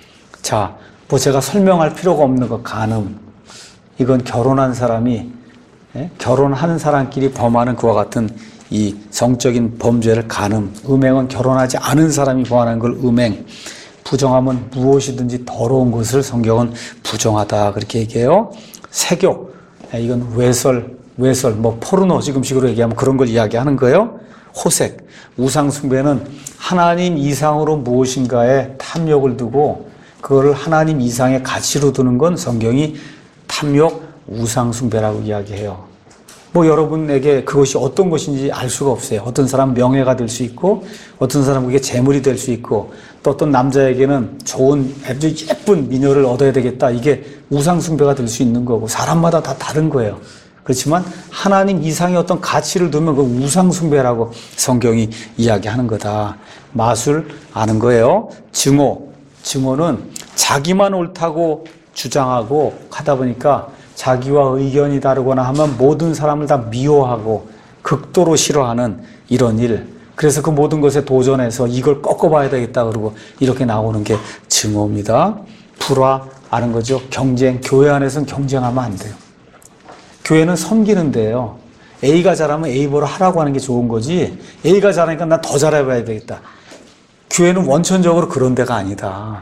[SPEAKER 1] 자, 뭐 제가 설명할 필요가 없는 거 간음. 이건 결혼한 사람이 예? 결혼한 사람끼리 범하는 그와 같은 이 성적인 범죄를 간음. 음행은 결혼하지 않은 사람이 범하는 걸 음행. 부정함은 무엇이든지 더러운 것을 성경은 부정하다 그렇게 얘기해요. 색욕. 이건 외설, 외설, 뭐 포르노 지금식으로 얘기하면 그런 걸 이야기하는 거예요. 호색. 우상숭배는 하나님 이상으로 무엇인가에 탐욕을 두고 그거를 하나님 이상의 가치로 두는 건 성경이 탐욕, 우상숭배라고 이야기해요. 뭐 여러분에게 그것이 어떤 것인지 알 수가 없어요. 어떤 사람은 명예가 될 수 있고 어떤 사람은 그게 재물이 될 수 있고 또 어떤 남자에게는 좋은 아주 예쁜 미녀를 얻어야 되겠다. 이게 우상숭배가 될 수 있는 거고 사람마다 다 다른 거예요. 그렇지만 하나님 이상의 어떤 가치를 두면 그 우상숭배라고 성경이 이야기하는 거다. 마술 아는 거예요. 증오. 증오는 자기만 옳다고 주장하고 하다 보니까 자기와 의견이 다르거나 하면 모든 사람을 다 미워하고 극도로 싫어하는 이런 일. 그래서 그 모든 것에 도전해서 이걸 꺾어봐야 되겠다 그러고 이렇게 나오는 게 증오입니다. 불화 아는 거죠. 경쟁. 교회 안에서는 경쟁하면 안 돼요. 교회는 섬기는 데예요. A가 잘하면 A보러 하라고 하는 게 좋은 거지 A가 잘하니까 나 더 잘해봐야 되겠다. 교회는 원천적으로 그런 데가 아니다.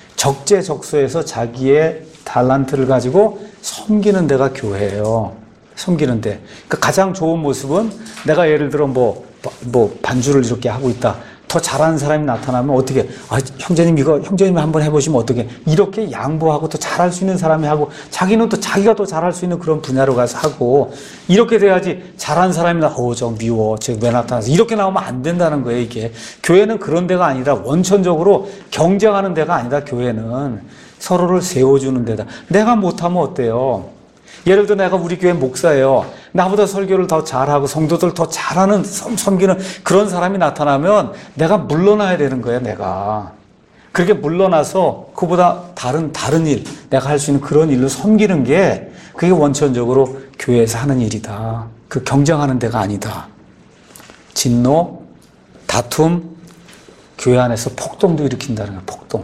[SPEAKER 1] 적재적소에서 자기의 달란트를 가지고 섬기는 데가 교회예요. 섬기는데. 그러니까 가장 좋은 모습은 내가 예를 들어 뭐, 뭐 반주를 이렇게 하고 있다. 더 잘하는 사람이 나타나면 어떻게, 아, 형제님 이거, 형제님 한번 해보시면 어떻게, 이렇게 양보하고 또 잘할 수 있는 사람이 하고, 자기는 또 자기가 더 잘할 수 있는 그런 분야로 가서 하고, 이렇게 돼야지 잘하는 사람이 나, 어, 저 미워, 저 왜 나타나서, 이렇게 나오면 안 된다는 거예요, 이게. 교회는 그런 데가 아니라, 원천적으로 경쟁하는 데가 아니다, 교회는. 서로를 세워주는 데다. 내가 못하면 어때요? 예를 들어 내가 우리 교회 목사예요. 나보다 설교를 더 잘하고 성도들 더 잘하는 섬기는 그런 사람이 나타나면 내가 물러나야 되는 거예요, 내가. 그렇게 물러나서 그보다 다른 다른 일, 내가 할 수 있는 그런 일로 섬기는 게 그게 원천적으로 교회에서 하는 일이다. 그 경쟁하는 데가 아니다. 진노, 다툼, 교회 안에서 폭동도 일으킨다는 거예요, 폭동.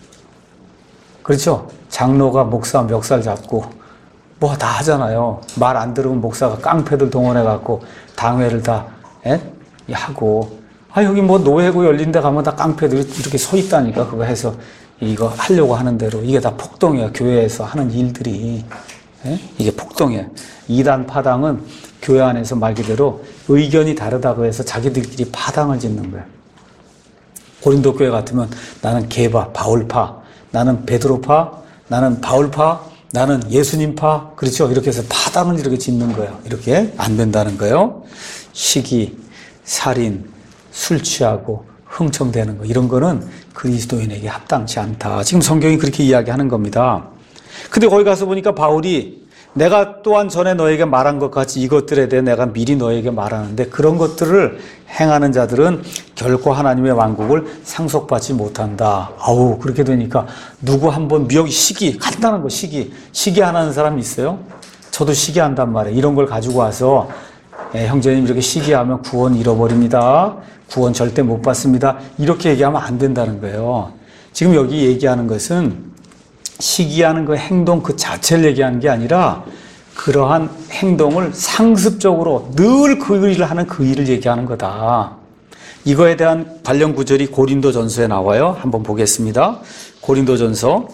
[SPEAKER 1] 그렇죠? 장로가 목사 멱살 잡고 뭐 다 하잖아요. 말 안 들으면 목사가 깡패들 동원해갖고 당회를 다 에? 하고, 아 여기 뭐 노회구 열린 데 가면 다 깡패들이 이렇게 서 있다니까. 그거 해서 이거 하려고 하는 대로. 이게 다 폭동이야. 교회에서 하는 일들이. 에? 이게 폭동이야. 이단 파당은 교회 안에서 말 그대로 의견이 다르다고 해서 자기들끼리 파당을 짓는 거야. 고린도 교회 같으면 나는 게바, 바울파, 나는 베드로파, 나는 바울파, 나는 예수님파, 그렇죠? 이렇게 해서 파당을 이렇게 짓는 거예요. 이렇게 안 된다는 거예요. 시기, 살인, 술 취하고 흥청대는 거, 이런 거는 그리스도인에게 합당치 않다. 지금 성경이 그렇게 이야기하는 겁니다. 근데 거기 가서 보니까 바울이 내가 또한 전에 너에게 말한 것 같이 이것들에 대해 내가 미리 너에게 말하는데 그런 것들을 행하는 자들은 결코 하나님의 왕국을 상속받지 못한다. 아우, 그렇게 되니까 누구 한번 미역 시기, 간단한 거 시기. 시기 하는 사람 있어요? 저도 시기한단 말이에요. 이런 걸 가지고 와서 예, 형제님 이렇게 시기하면 구원 잃어버립니다. 구원 절대 못 받습니다. 이렇게 얘기하면 안 된다는 거예요. 지금 여기 얘기하는 것은 시기하는 그 행동 그 자체를 얘기하는 게 아니라 그러한 행동을 상습적으로 늘 그 일을 하는 그 일을 얘기하는 거다. 이거에 대한 관련 구절이 고린도전서에 나와요. 한번 보겠습니다. 고린도전서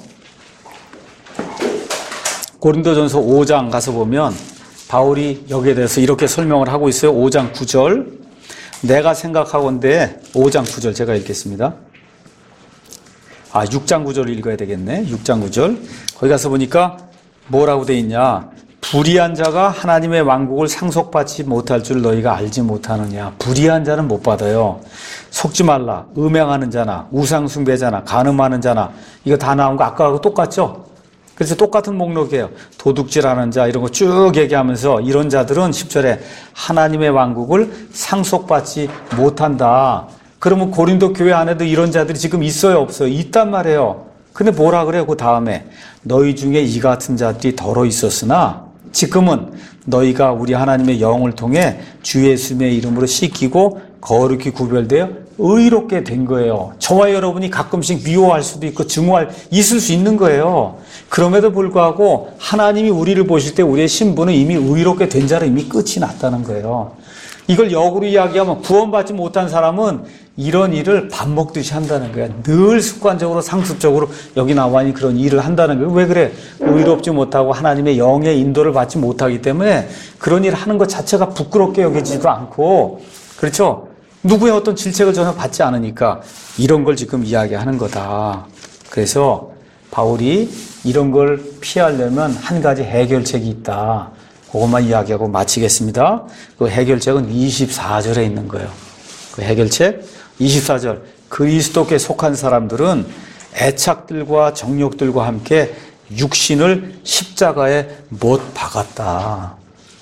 [SPEAKER 1] 고린도전서 오 장 가서 보면 바울이 여기에 대해서 이렇게 설명을 하고 있어요. 오 장 구 절. 내가 생각하건대 오 장 구 절 제가 읽겠습니다. 아, 육 장 구 절 읽어야 되겠네. 육 장 구 절. 거기 가서 보니까 뭐라고 돼 있냐. 불의한 자가 하나님의 왕국을 상속받지 못할 줄 너희가 알지 못하느냐. 불의한 자는 못 받아요. 속지 말라. 음행하는 자나 우상 숭배자나 간음하는 자나 이거 다 나온 거 아까하고 똑같죠? 그래서 똑같은 목록이에요. 도둑질하는 자 이런 거 쭉 얘기하면서 이런 자들은 십 절에 하나님의 왕국을 상속받지 못한다. 그러면 고린도 교회 안에도 이런 자들이 지금 있어요, 없어요? 있단 말이에요. 근데 뭐라 그래요? 그 다음에 너희 중에 이 같은 자들이 덜어 있었으나 지금은 너희가 우리 하나님의 영을 통해 주 예수님의 이름으로 씻기고 거룩히 구별되어 의롭게 된 거예요. 저와 여러분이 가끔씩 미워할 수도 있고 증오할 있을 수 있는 거예요. 그럼에도 불구하고 하나님이 우리를 보실 때 우리의 신분은 이미 의롭게 된 자로 이미 끝이 났다는 거예요. 이걸 역으로 이야기하면 구원받지 못한 사람은 이런 일을 밥 먹듯이 한다는 거야. 늘 습관적으로 상습적으로 여기 나와 있는 그런 일을 한다는 거예요. 왜 그래? 의롭지 못하고 하나님의 영의 인도를 받지 못하기 때문에 그런 일을 하는 것 자체가 부끄럽게 여기지도 않고, 그렇죠? 누구의 어떤 질책을 전혀 받지 않으니까 이런 걸 지금 이야기하는 거다. 그래서 바울이 이런 걸 피하려면 한 가지 해결책이 있다. 그것만 이야기하고 마치겠습니다. 그 해결책은 이십사 절에 있는 거예요. 그 해결책 이십사 절. 그리스도께 속한 사람들은 애착들과 정욕들과 함께 육신을 십자가에 못 박았다.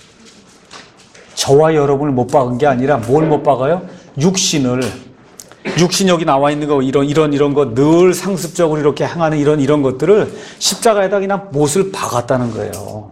[SPEAKER 1] 저와 여러분을 못 박은 게 아니라 뭘 못 박아요? 육신을. 육신 여기 나와 있는 거 이런 이런 이런 거 늘 상습적으로 이렇게 행하는 이런 이런 것들을 십자가에다 그냥 못을 박았다는 거예요.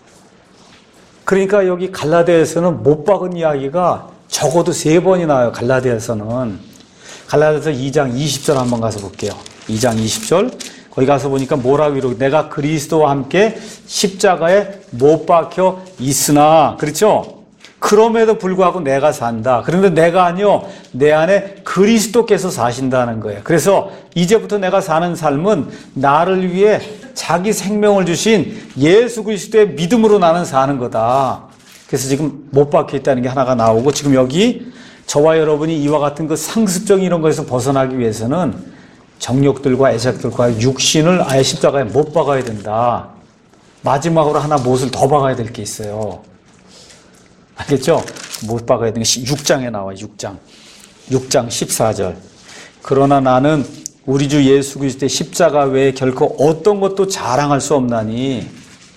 [SPEAKER 1] 그러니까 여기 갈라디아에서는 못 박은 이야기가 적어도 세 번이 나와요. 갈라디아에서는. 갈라디아서 이 장 이십 절 한번 가서 볼게요. 이 장 이십 절. 거기 가서 보니까 뭐라고 이러고 내가 그리스도와 함께 십자가에 못 박혀 있으나, 그렇죠? 그럼에도 불구하고 내가 산다. 그런데 내가 아니요, 내 안에 그리스도께서 사신다는 거예요. 그래서 이제부터 내가 사는 삶은 나를 위해 자기 생명을 주신 예수 그리스도의 믿음으로 나는 사는 거다. 그래서 지금 못 박혀 있다는 게 하나가 나오고, 지금 여기 저와 여러분이 이와 같은 그 상습적인 이런 것에서 벗어나기 위해서는 정욕들과 애착들과 육신을 아예 십자가에 못 박아야 된다. 마지막으로 하나 못을 더 박아야 될 게 있어요. 알겠죠? 못 박아야 되는 게 육 장에 나와요. 육 장. 육 장 십사 절. 그러나 나는 우리 주 예수 그리스도의 십자가 외에 결코 어떤 것도 자랑할 수 없나니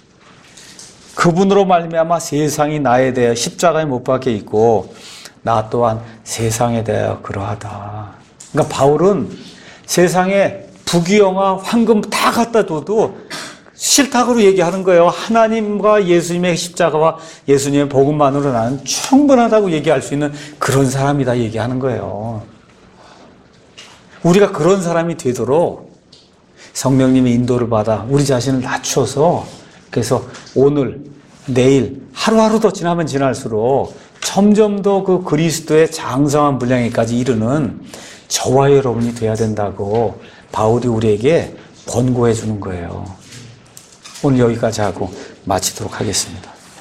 [SPEAKER 1] 그분으로 말미암아 세상이 나에 대하여 십자가에 못 박혀 있고 나 또한 세상에 대하여 그러하다. 그러니까 바울은 세상에 부귀영화, 황금 다 갖다 둬도 싫다고 얘기하는 거예요. 하나님과 예수님의 십자가와 예수님의 복음만으로 나는 충분하다고 얘기할 수 있는 그런 사람이다 얘기하는 거예요. 우리가 그런 사람이 되도록 성령님의 인도를 받아 우리 자신을 낮춰서, 그래서 오늘, 내일, 하루하루 더 지나면 지날수록 점점 더 그 그리스도의 장성한 분량에까지 이르는 저와 여러분이 돼야 된다고 바울이 우리에게 권고해 주는 거예요. 오늘 여기까지 하고 마치도록 하겠습니다.